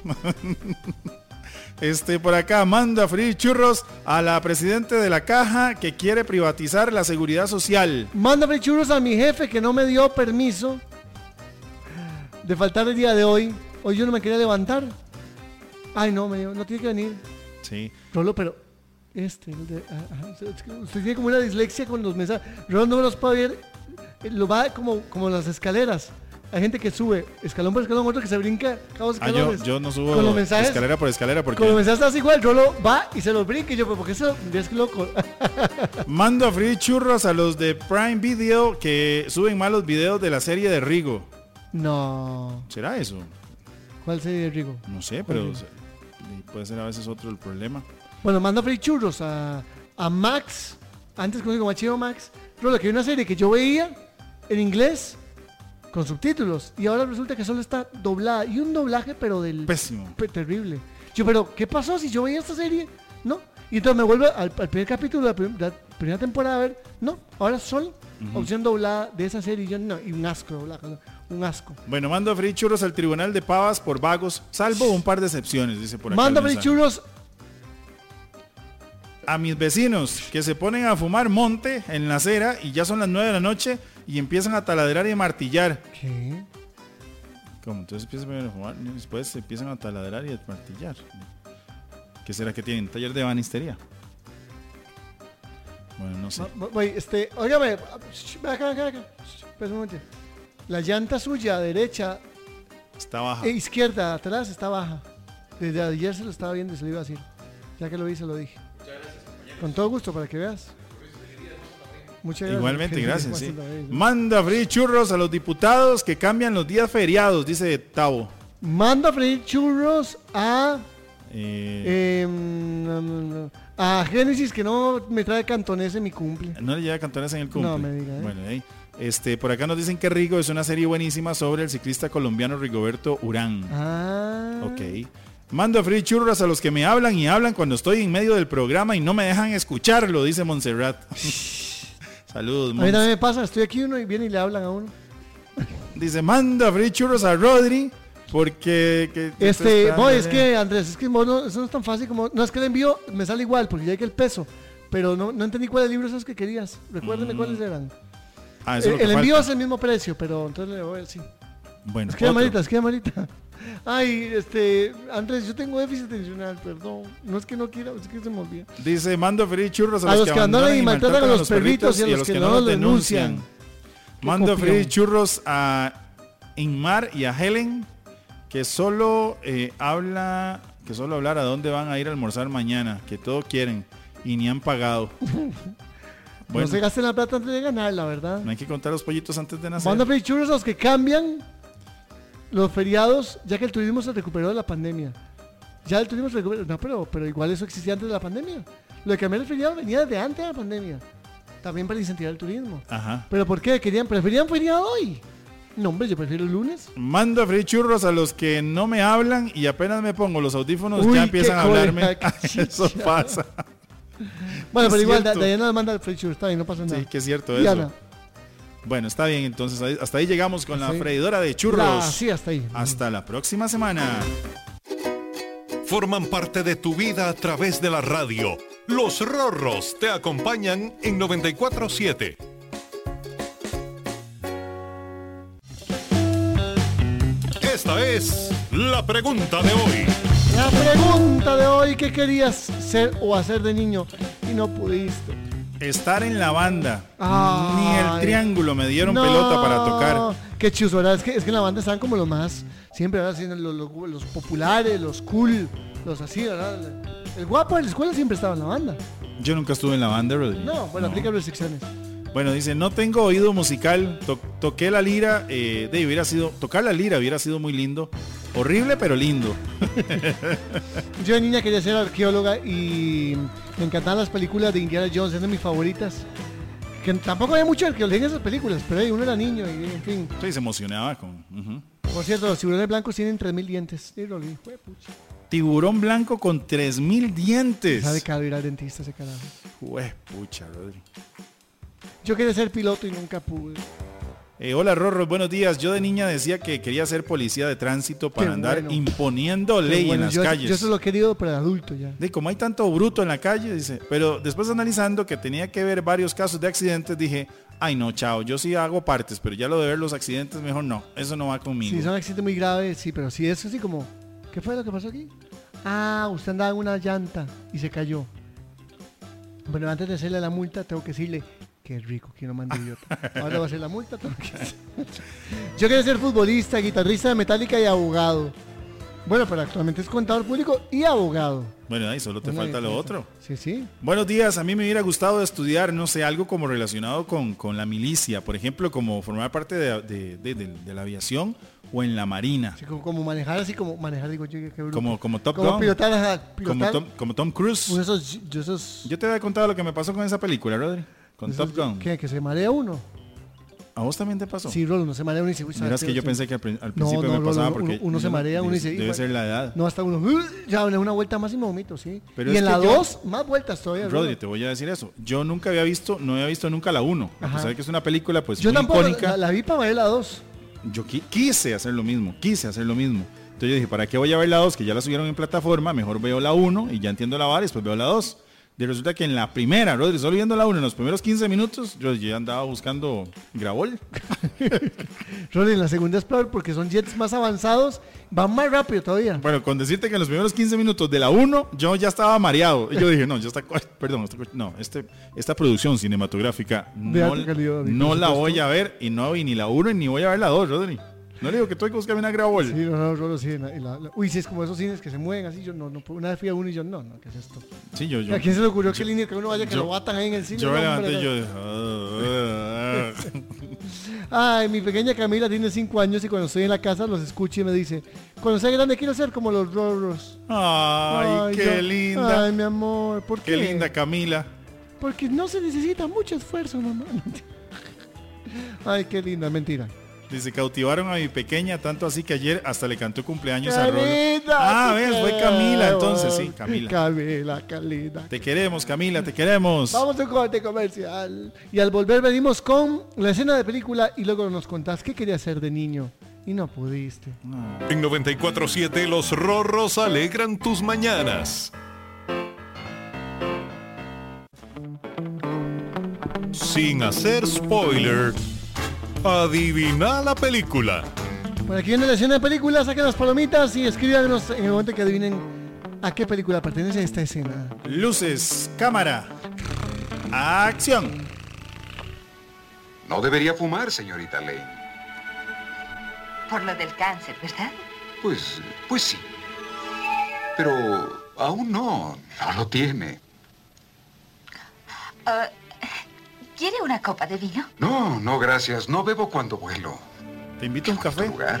[SPEAKER 3] Este, por acá, manda a freír churros a la presidenta de la caja que quiere privatizar la seguridad social.
[SPEAKER 2] manda a freír churros a mi jefe, que no me dio permiso de faltar el día de hoy. Hoy yo no me quería levantar. Ay, no, me, no tiene que venir.
[SPEAKER 3] Sí.
[SPEAKER 2] Rolo, pero este, el de, ah, ajá, es que usted tiene como una dislexia con los mensajes. Rolo no me los puede ver, eh, lo va como, como las escaleras. hay gente que sube escalón por escalón, otro que se brinca cada dos
[SPEAKER 3] Ah, yo,
[SPEAKER 2] escalones.
[SPEAKER 3] yo no subo
[SPEAKER 2] Con los mensajes-
[SPEAKER 3] escalera por escalera porque
[SPEAKER 2] Con los mensajes así igual, Rolo va y se los brinca y yo, ¿por qué eso? Es loco.
[SPEAKER 3] mando a freír churros a los de Prime Video que suben malos videos de la serie de Rigo.
[SPEAKER 2] No.
[SPEAKER 3] ¿Será eso?
[SPEAKER 2] ¿Cuál sería el Rigo?
[SPEAKER 3] No sé, pero
[SPEAKER 2] Ok.
[SPEAKER 3] se- puede ser a veces otro el problema.
[SPEAKER 2] Bueno, mando a freír churros a, a Max, antes conocido como Chivo Max. Rolo, que hay una serie que yo veía en inglés con subtítulos y ahora resulta que solo está doblada y un doblaje pero del
[SPEAKER 3] Pésimo.
[SPEAKER 2] pe- terrible. Yo, pero ¿qué pasó si yo veía esta serie? No. Y entonces me vuelvo al, al primer capítulo de la, prim- de la primera temporada a ver, no, ahora solo opción doblada de esa serie y yo no, y un asco doblaje, no, un asco.
[SPEAKER 3] Bueno, mando a freír churros al tribunal de Pavas por vagos, salvo un par de excepciones, dice por acá.
[SPEAKER 2] Manda
[SPEAKER 3] el
[SPEAKER 2] a freír
[SPEAKER 3] mensaje.
[SPEAKER 2] churros.
[SPEAKER 3] A mis vecinos que se ponen a fumar monte en la acera y ya son las nueve de la noche y empiezan a taladrar y a martillar.
[SPEAKER 2] ¿Qué?
[SPEAKER 3] ¿Cómo? Entonces empiezan a fumar y después empiezan a taladrar y a martillar. ¿Qué será que tienen? ¿Taller de banistería? Bueno, no sé.
[SPEAKER 2] Va- va- Voy, este, óigame, shh, ven acá, acá, acá. Shh, espera un momento. La llanta suya derecha
[SPEAKER 3] Está baja.
[SPEAKER 2] e izquierda atrás está baja. Desde ayer se lo estaba viendo y se lo iba a decir. Ya que lo vi, se lo dije. Con todo gusto, para que veas. Muchas gracias.
[SPEAKER 3] Igualmente, gracias. Sí.
[SPEAKER 2] Bastante bien.
[SPEAKER 3] Manda a freír churros a los diputados que cambian los días feriados, dice Tavo.
[SPEAKER 2] Manda a freír churros a...
[SPEAKER 3] Eh,
[SPEAKER 2] eh, no, no, no, a Génesis, que no me trae cantonés en mi cumple.
[SPEAKER 3] no le llega cantones en el cumple.
[SPEAKER 2] No me diga, ¿eh?
[SPEAKER 3] Bueno, ahí. Este, por acá nos dicen que Rigo es una serie buenísima sobre el ciclista colombiano Rigoberto Urán.
[SPEAKER 2] Ah.
[SPEAKER 3] Ok. Mando a freír churros a los que me hablan y hablan cuando estoy en medio del programa y no me dejan escucharlo, dice Montserrat. Saludos,
[SPEAKER 2] A mí
[SPEAKER 3] Mons.
[SPEAKER 2] también me pasa, estoy aquí uno y viene y le hablan a uno.
[SPEAKER 3] Dice, manda a freír churros a Rodri porque... que- que
[SPEAKER 2] Este,
[SPEAKER 3] está-
[SPEAKER 2] voy, es que Andrés, es que vos no, eso no es tan fácil como... No, es que el envío me sale igual, porque ya hay que el peso. Pero no, no entendí cuáles libros esos que querías. Recuérdeme cuáles eran.
[SPEAKER 3] Ah, eso es
[SPEAKER 2] El,
[SPEAKER 3] lo que
[SPEAKER 2] el envío
[SPEAKER 3] falta.
[SPEAKER 2] es el mismo precio, pero entonces le voy a decir.
[SPEAKER 3] Bueno,
[SPEAKER 2] Escriba
[SPEAKER 3] otro.
[SPEAKER 2] Marita, escriba Marita. Ay, este, Andrés, yo tengo déficit atencional, perdón. No es que no quiera, es que se me olvida.
[SPEAKER 3] Dice, mando a freír churros a,
[SPEAKER 2] A los que abandonan y maltratan a los perritos y a los que no los denuncian.
[SPEAKER 3] Mando a
[SPEAKER 2] copión.
[SPEAKER 3] freír churros a Inmar y a Helen, que solo eh, habla, que solo hablar a dónde van a ir a almorzar mañana, que todo quieren y ni han pagado. Bueno,
[SPEAKER 2] No se gasten la plata antes de ganar, la verdad.
[SPEAKER 3] no hay que contar los pollitos antes de nacer.
[SPEAKER 2] Manda a freír churros a los que cambian los feriados, ya que el turismo se recuperó de la pandemia. Ya el turismo se recuperó. No, pero, pero igual eso existía antes de la pandemia. Lo de cambiar el feriado venía desde antes de la pandemia. También para incentivar el turismo.
[SPEAKER 3] Ajá.
[SPEAKER 2] ¿Pero por qué? ¿Querían, preferían feriado hoy? No, hombre, yo prefiero el lunes.
[SPEAKER 3] Mando a freír churros a los que no me hablan y apenas me pongo los audífonos
[SPEAKER 2] Uy,
[SPEAKER 3] ya
[SPEAKER 2] qué
[SPEAKER 3] empiezan a
[SPEAKER 2] colega,
[SPEAKER 3] hablarme.
[SPEAKER 2] qué
[SPEAKER 3] Eso
[SPEAKER 2] chicha.
[SPEAKER 3] pasa.
[SPEAKER 2] Bueno,
[SPEAKER 3] Es
[SPEAKER 2] pero igual,
[SPEAKER 3] cierto.
[SPEAKER 2] Diana manda el freír churros, está bien, no pasa nada.
[SPEAKER 3] Sí, que es cierto
[SPEAKER 2] Diana,
[SPEAKER 3] eso. Bueno, está bien, entonces ahí- hasta ahí llegamos con la
[SPEAKER 2] Hasta ahí.
[SPEAKER 3] freidora de churros.
[SPEAKER 2] la- sí, hasta ahí.
[SPEAKER 3] Hasta la próxima semana.
[SPEAKER 1] Forman parte de tu vida a través de la radio. Los Rorros te acompañan en noventa y cuatro siete. Esta es la pregunta de hoy.
[SPEAKER 2] La pregunta de hoy, ¿qué querías ser o hacer de niño y no pudiste?
[SPEAKER 3] Estar en la banda.
[SPEAKER 2] Ay.
[SPEAKER 3] Ni el triángulo me dieron
[SPEAKER 2] No,
[SPEAKER 3] pelota para tocar.
[SPEAKER 2] Qué chuzo, ¿verdad? Es que, es que en la banda estaban como los más, siempre, ¿verdad? Siendo Los, los- los populares, los cool, los así, ¿verdad? El guapo de la escuela siempre estaba en la banda.
[SPEAKER 3] Yo nunca estuve en la banda, Rodri.
[SPEAKER 2] No, bueno,
[SPEAKER 3] No.
[SPEAKER 2] aplica restricciones.
[SPEAKER 3] Bueno, dice, no tengo oído musical, to- toqué la lira, eh, de, hubiera sido, tocar la lira hubiera sido muy lindo, horrible pero lindo.
[SPEAKER 2] Yo de niña quería ser arqueóloga y me encantaban las películas de Indiana Jones, eran de mis favoritas. Que tampoco había mucha arqueología en esas películas, pero ahí uno era niño y en fin.
[SPEAKER 3] Sí, se emocionaba con ujú.
[SPEAKER 2] Por cierto, los tiburones blancos tienen tres mil dientes. Sí, lo vi, fue pucha.
[SPEAKER 3] Tiburón blanco con tres mil dientes.
[SPEAKER 2] Sabe caro ir al dentista ese carajo.
[SPEAKER 3] Jue pucha, Rodri.
[SPEAKER 2] Yo quería ser piloto y nunca pude.
[SPEAKER 3] Eh, hola Rorro, buenos días. Yo de niña decía que quería ser policía de tránsito para
[SPEAKER 2] Qué
[SPEAKER 3] andar
[SPEAKER 2] bueno.
[SPEAKER 3] imponiendo ley
[SPEAKER 2] Pero bueno,
[SPEAKER 3] en las
[SPEAKER 2] yo,
[SPEAKER 3] calles.
[SPEAKER 2] Yo eso lo he querido, pero de adulto ya.
[SPEAKER 3] De como hay tanto bruto en la calle, dice. Pero después analizando que tenía que ver varios casos de accidentes, dije, ay no, chao, yo sí hago partes, pero ya lo de ver los accidentes, mejor no. Eso no va conmigo.
[SPEAKER 2] Si son accidentes muy graves, sí, pero si es así como, ¿qué fue lo que pasó aquí? Ah, usted andaba en una llanta y se cayó. Bueno, antes de hacerle la multa, tengo que decirle, qué rico, que no mande idiota. Ahora va a ser la multa. Todo lo que hace. Yo quería ser futbolista, guitarrista de Metallica y abogado. Bueno, pero actualmente es contador público y abogado.
[SPEAKER 3] Bueno, ahí solo te
[SPEAKER 2] Una
[SPEAKER 3] falta lo
[SPEAKER 2] diferencia.
[SPEAKER 3] otro.
[SPEAKER 2] Sí, sí.
[SPEAKER 3] Buenos días, a mí me hubiera gustado estudiar, no sé, algo como relacionado con, con la milicia, por ejemplo, como formar parte de, de, de, de, de la aviación o en la marina.
[SPEAKER 2] Sí, como, como manejar así, como manejar, digo yo, qué bruto.
[SPEAKER 3] Como, como Top
[SPEAKER 2] Como
[SPEAKER 3] Gun,
[SPEAKER 2] pilotar, ajá,
[SPEAKER 3] como
[SPEAKER 2] pilotar.
[SPEAKER 3] Tom, como Tom Cruise.
[SPEAKER 2] Uno de esos, de esos,
[SPEAKER 3] Yo te había contado lo que me pasó con esa película, Rodri, con
[SPEAKER 2] de esos-
[SPEAKER 3] Top Gun.
[SPEAKER 2] ¿Qué? ¿Que se marea uno?
[SPEAKER 3] ¿A vos también te pasó?
[SPEAKER 2] Sí, Rolo, uno se marea uno y dice, uy,
[SPEAKER 3] Mira, es que yo pensé que al, prin- al
[SPEAKER 2] No,
[SPEAKER 3] principio
[SPEAKER 2] no,
[SPEAKER 3] me
[SPEAKER 2] Rolo,
[SPEAKER 3] pasaba
[SPEAKER 2] uno-
[SPEAKER 3] porque...
[SPEAKER 2] uno se
[SPEAKER 3] yo no-
[SPEAKER 2] marea, uno dice,
[SPEAKER 3] Debe
[SPEAKER 2] igual-
[SPEAKER 3] ser la edad.
[SPEAKER 2] No, hasta uno, "Uh", ya en una vuelta más y me vomito, sí.
[SPEAKER 3] Pero
[SPEAKER 2] y
[SPEAKER 3] es
[SPEAKER 2] en
[SPEAKER 3] que
[SPEAKER 2] la
[SPEAKER 3] yo-
[SPEAKER 2] dos, más vueltas todavía.
[SPEAKER 3] Rodri,
[SPEAKER 2] Rolo.
[SPEAKER 3] te voy a decir eso. Yo nunca había visto, no había visto nunca la uno. A
[SPEAKER 2] Ajá.
[SPEAKER 3] pesar de que es una película pues
[SPEAKER 2] Yo
[SPEAKER 3] muy
[SPEAKER 2] tampoco,
[SPEAKER 3] icónica.
[SPEAKER 2] la, la vi para ver la dos.
[SPEAKER 3] Yo qui- quise hacer lo mismo, quise hacer lo mismo. Entonces yo dije, ¿para qué voy a ver la dos? Que ya la subieron en plataforma, mejor veo la uno y ya entiendo la vara y después veo la dos. Y resulta que en la primera, Rodri, solo viendo la uno, en los primeros quince minutos, yo ya andaba buscando Gravol.
[SPEAKER 2] Rolo, en la segunda es peor porque son jets más avanzados, van más rápido todavía.
[SPEAKER 3] Bueno, con decirte que en los primeros quince minutos de la uno, yo ya estaba mareado. Y yo dije, no, ya está, perdón, esta, no, este, esta producción cinematográfica
[SPEAKER 2] De
[SPEAKER 3] no,
[SPEAKER 2] alta calidad, y
[SPEAKER 3] no
[SPEAKER 2] por
[SPEAKER 3] la
[SPEAKER 2] supuesto.
[SPEAKER 3] voy a ver y no vi ni la uno ni voy a ver la dos, Rodri. No le digo que tengo que buscarme una Gravol.
[SPEAKER 2] Sí, no, no, Rolo, sí. la- la- la- uy, sí, es como esos cines que se mueven así. Yo no, no, una vez fui a uno y yo, no, no, ¿qué es esto?
[SPEAKER 3] Sí, yo, yo.
[SPEAKER 2] ¿A quién se le ocurrió que línea que uno vaya que
[SPEAKER 3] yo-
[SPEAKER 2] lo batan ahí en el cine?
[SPEAKER 3] Yo me
[SPEAKER 2] No, hombre,
[SPEAKER 3] levanté y
[SPEAKER 2] no.
[SPEAKER 3] yo... ah, ah,
[SPEAKER 2] Ay, mi pequeña Camila tiene cinco años y cuando estoy en la casa los escucho y me dice, cuando sea grande quiero ser como los Roros.
[SPEAKER 3] ah. Ay, qué
[SPEAKER 2] yo-
[SPEAKER 3] linda.
[SPEAKER 2] Ay, mi amor, ¿por qué?
[SPEAKER 3] Qué linda Camila.
[SPEAKER 2] Porque no se necesita mucho esfuerzo, mamá. Ay, qué linda, mentira.
[SPEAKER 3] Dice, cautivaron a mi pequeña, tanto así que ayer hasta le cantó cumpleaños a Rolo.
[SPEAKER 2] Camila,
[SPEAKER 3] Ah,
[SPEAKER 2] te
[SPEAKER 3] ves, fue Camila,
[SPEAKER 2] quiero.
[SPEAKER 3] entonces, sí, Camila.
[SPEAKER 2] Camila, Camila.
[SPEAKER 3] Te queremos, Camila, te queremos.
[SPEAKER 2] Vamos a un corte comercial. Y al volver venimos con la escena de película y luego nos contás qué querías hacer de niño. Y no pudiste.
[SPEAKER 1] En noventa y cuatro siete los rorros alegran tus mañanas. Sin hacer spoiler, adivina la película.
[SPEAKER 2] Por aquí viene la escena de película, saquen las palomitas y escríbanos en el momento que adivinen a qué película pertenece esta escena.
[SPEAKER 3] Luces, cámara, acción.
[SPEAKER 6] No debería fumar, señorita Lane.
[SPEAKER 7] Por lo del cáncer, ¿verdad?
[SPEAKER 6] Pues, pues sí. Pero aún no, no lo tiene.
[SPEAKER 7] Ah, ¿quiere una copa de vino?
[SPEAKER 6] No, no, gracias. No bebo cuando vuelo.
[SPEAKER 3] Te invito a un café.
[SPEAKER 6] Lugar.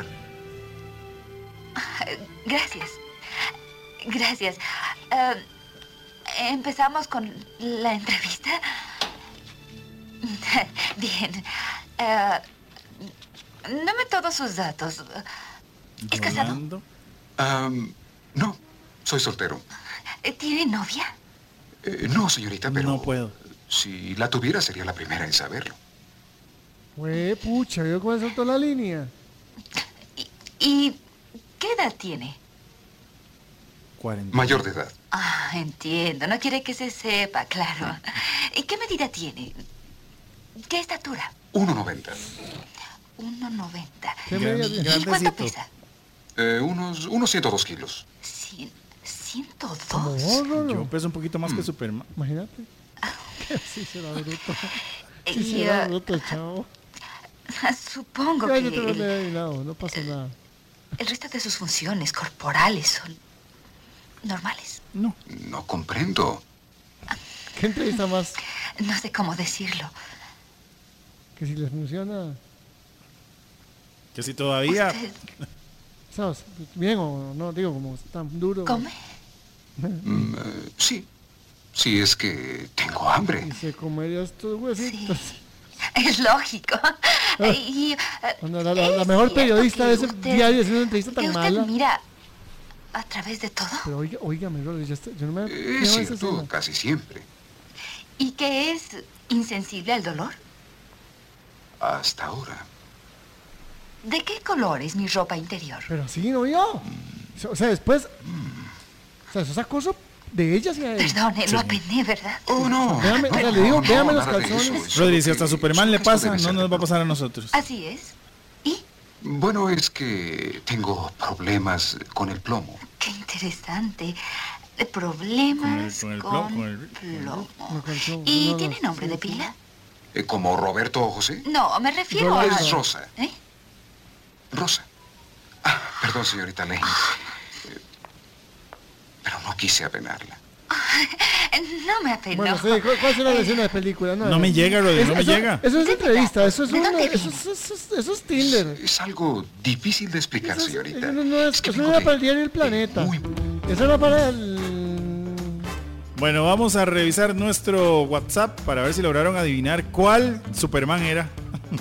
[SPEAKER 7] Gracias. Gracias. Ah, ¿empezamos con la entrevista? Bien. Ah, dame todos sus datos. ¿Es casado?
[SPEAKER 3] Rolando.
[SPEAKER 6] Am, no, soy soltero.
[SPEAKER 7] ¿Tiene novia?
[SPEAKER 6] Eh, no, señorita, pero...
[SPEAKER 3] No puedo.
[SPEAKER 6] Si la tuviera, sería la primera en saberlo.
[SPEAKER 2] Fue pucha, ¿vio cómo saltó la línea?
[SPEAKER 7] ¿Y, y qué edad tiene?
[SPEAKER 3] cuarenta.
[SPEAKER 6] Mayor de edad.
[SPEAKER 7] Ah, entiendo. No quiere que se sepa, claro. ¿Y qué medida tiene? ¿Qué estatura?
[SPEAKER 6] uno noventa.
[SPEAKER 7] uno noventa.
[SPEAKER 2] ¿Qué
[SPEAKER 3] Gran-
[SPEAKER 2] media
[SPEAKER 7] ¿Y
[SPEAKER 2] tiene?
[SPEAKER 7] cuánto
[SPEAKER 3] grandecito.
[SPEAKER 7] pesa?
[SPEAKER 6] Eh, unos, unos ciento dos kilos.
[SPEAKER 7] Cien- ciento
[SPEAKER 2] Como
[SPEAKER 7] dos.
[SPEAKER 2] vos, Rolo.
[SPEAKER 3] Yo peso un poquito más que Superman.
[SPEAKER 2] Imagínate. Sí será bruto. Sí
[SPEAKER 7] Y,
[SPEAKER 2] será
[SPEAKER 7] ah,
[SPEAKER 2] bruto, chavo.
[SPEAKER 7] supongo
[SPEAKER 2] Ya
[SPEAKER 7] que
[SPEAKER 2] yo te lo
[SPEAKER 7] el,
[SPEAKER 2] he adivinado, no pasa nada.
[SPEAKER 7] el resto de sus funciones corporales son normales.
[SPEAKER 3] No.
[SPEAKER 6] No comprendo.
[SPEAKER 2] ¿Qué entrevista más
[SPEAKER 7] No sé cómo decirlo.
[SPEAKER 2] que si les funciona?
[SPEAKER 3] Que si todavía...
[SPEAKER 7] ¿Usted
[SPEAKER 2] ¿Sabes? Bien o no, digo, como tan duro.
[SPEAKER 7] come?
[SPEAKER 6] Mm, eh, sí. Sí, es que tengo hambre.
[SPEAKER 2] Y se comería estos huesitos.
[SPEAKER 7] Es lógico. Y, eh,
[SPEAKER 2] Bueno, la, la- la
[SPEAKER 7] ¿es
[SPEAKER 2] mejor
[SPEAKER 7] cierto
[SPEAKER 2] periodista
[SPEAKER 7] que
[SPEAKER 2] de ese
[SPEAKER 7] usted-
[SPEAKER 2] diario haciendo una entrevista
[SPEAKER 7] que
[SPEAKER 2] tan
[SPEAKER 7] usted
[SPEAKER 2] mala.
[SPEAKER 7] mira a través de todo?
[SPEAKER 2] Pero oiga, oígame, Rolo, yo, estoy- yo no me
[SPEAKER 6] Es
[SPEAKER 2] me esa
[SPEAKER 6] cierto,
[SPEAKER 2] escena.
[SPEAKER 6] casi siempre.
[SPEAKER 7] ¿Y que es insensible al dolor?
[SPEAKER 6] Hasta ahora.
[SPEAKER 7] ¿De qué color es mi ropa interior?
[SPEAKER 2] Pero sí, no yo. O sea, después. O sea, eso es acoso de ella hacia él.
[SPEAKER 7] Perdone, lo apené, ¿verdad?
[SPEAKER 6] Oh, no.
[SPEAKER 2] Véame, o sea,
[SPEAKER 6] no,
[SPEAKER 2] le digo,
[SPEAKER 6] no,
[SPEAKER 2] véame los
[SPEAKER 6] nada de
[SPEAKER 2] calzones.
[SPEAKER 6] eso, eso
[SPEAKER 3] Rodri, si
[SPEAKER 6] que-
[SPEAKER 3] hasta a Superman le
[SPEAKER 6] esto
[SPEAKER 3] pasa,
[SPEAKER 6] debe
[SPEAKER 3] no
[SPEAKER 6] ser
[SPEAKER 3] nos
[SPEAKER 6] de
[SPEAKER 3] va a pasar a nosotros.
[SPEAKER 7] Así es. ¿Y?
[SPEAKER 6] Bueno, es que tengo problemas con el plomo.
[SPEAKER 7] Qué interesante. Problemas
[SPEAKER 3] Con el-
[SPEAKER 7] con,
[SPEAKER 3] con el plomo, con el-
[SPEAKER 7] plomo.
[SPEAKER 2] Con el plomo.
[SPEAKER 7] ¿Y
[SPEAKER 2] No, no,
[SPEAKER 7] tiene nombre
[SPEAKER 2] sí,
[SPEAKER 7] de
[SPEAKER 2] sí.
[SPEAKER 7] pila?
[SPEAKER 6] Eh, ¿Como Roberto o José?
[SPEAKER 7] No, me refiero
[SPEAKER 2] No,
[SPEAKER 7] a...
[SPEAKER 6] Es Rosa.
[SPEAKER 7] ¿Eh?
[SPEAKER 6] Rosa. Ah, perdón, señorita Lane. Eh, pero no quise apenarla.
[SPEAKER 7] No me apenó.
[SPEAKER 2] Bueno, sí, ¿cuál cuál será la escena de película? No,
[SPEAKER 3] No me llega, Rodri, no me
[SPEAKER 2] eso,
[SPEAKER 3] llega.
[SPEAKER 2] Eso es entrevista, eso es,
[SPEAKER 7] ¿De
[SPEAKER 2] una,
[SPEAKER 7] dónde
[SPEAKER 2] eso, es, eso, es, eso es Tinder.
[SPEAKER 6] Es algo difícil de explicar,
[SPEAKER 2] Eso, es-
[SPEAKER 6] señorita.
[SPEAKER 2] eso no, no es,
[SPEAKER 6] Es que
[SPEAKER 2] eso
[SPEAKER 6] vengo
[SPEAKER 2] era
[SPEAKER 6] de-
[SPEAKER 2] para el diario El
[SPEAKER 6] de
[SPEAKER 2] Planeta.
[SPEAKER 6] muy-
[SPEAKER 2] Eso era para el...
[SPEAKER 3] Bueno, vamos a revisar nuestro WhatsApp para ver si lograron adivinar cuál Superman era.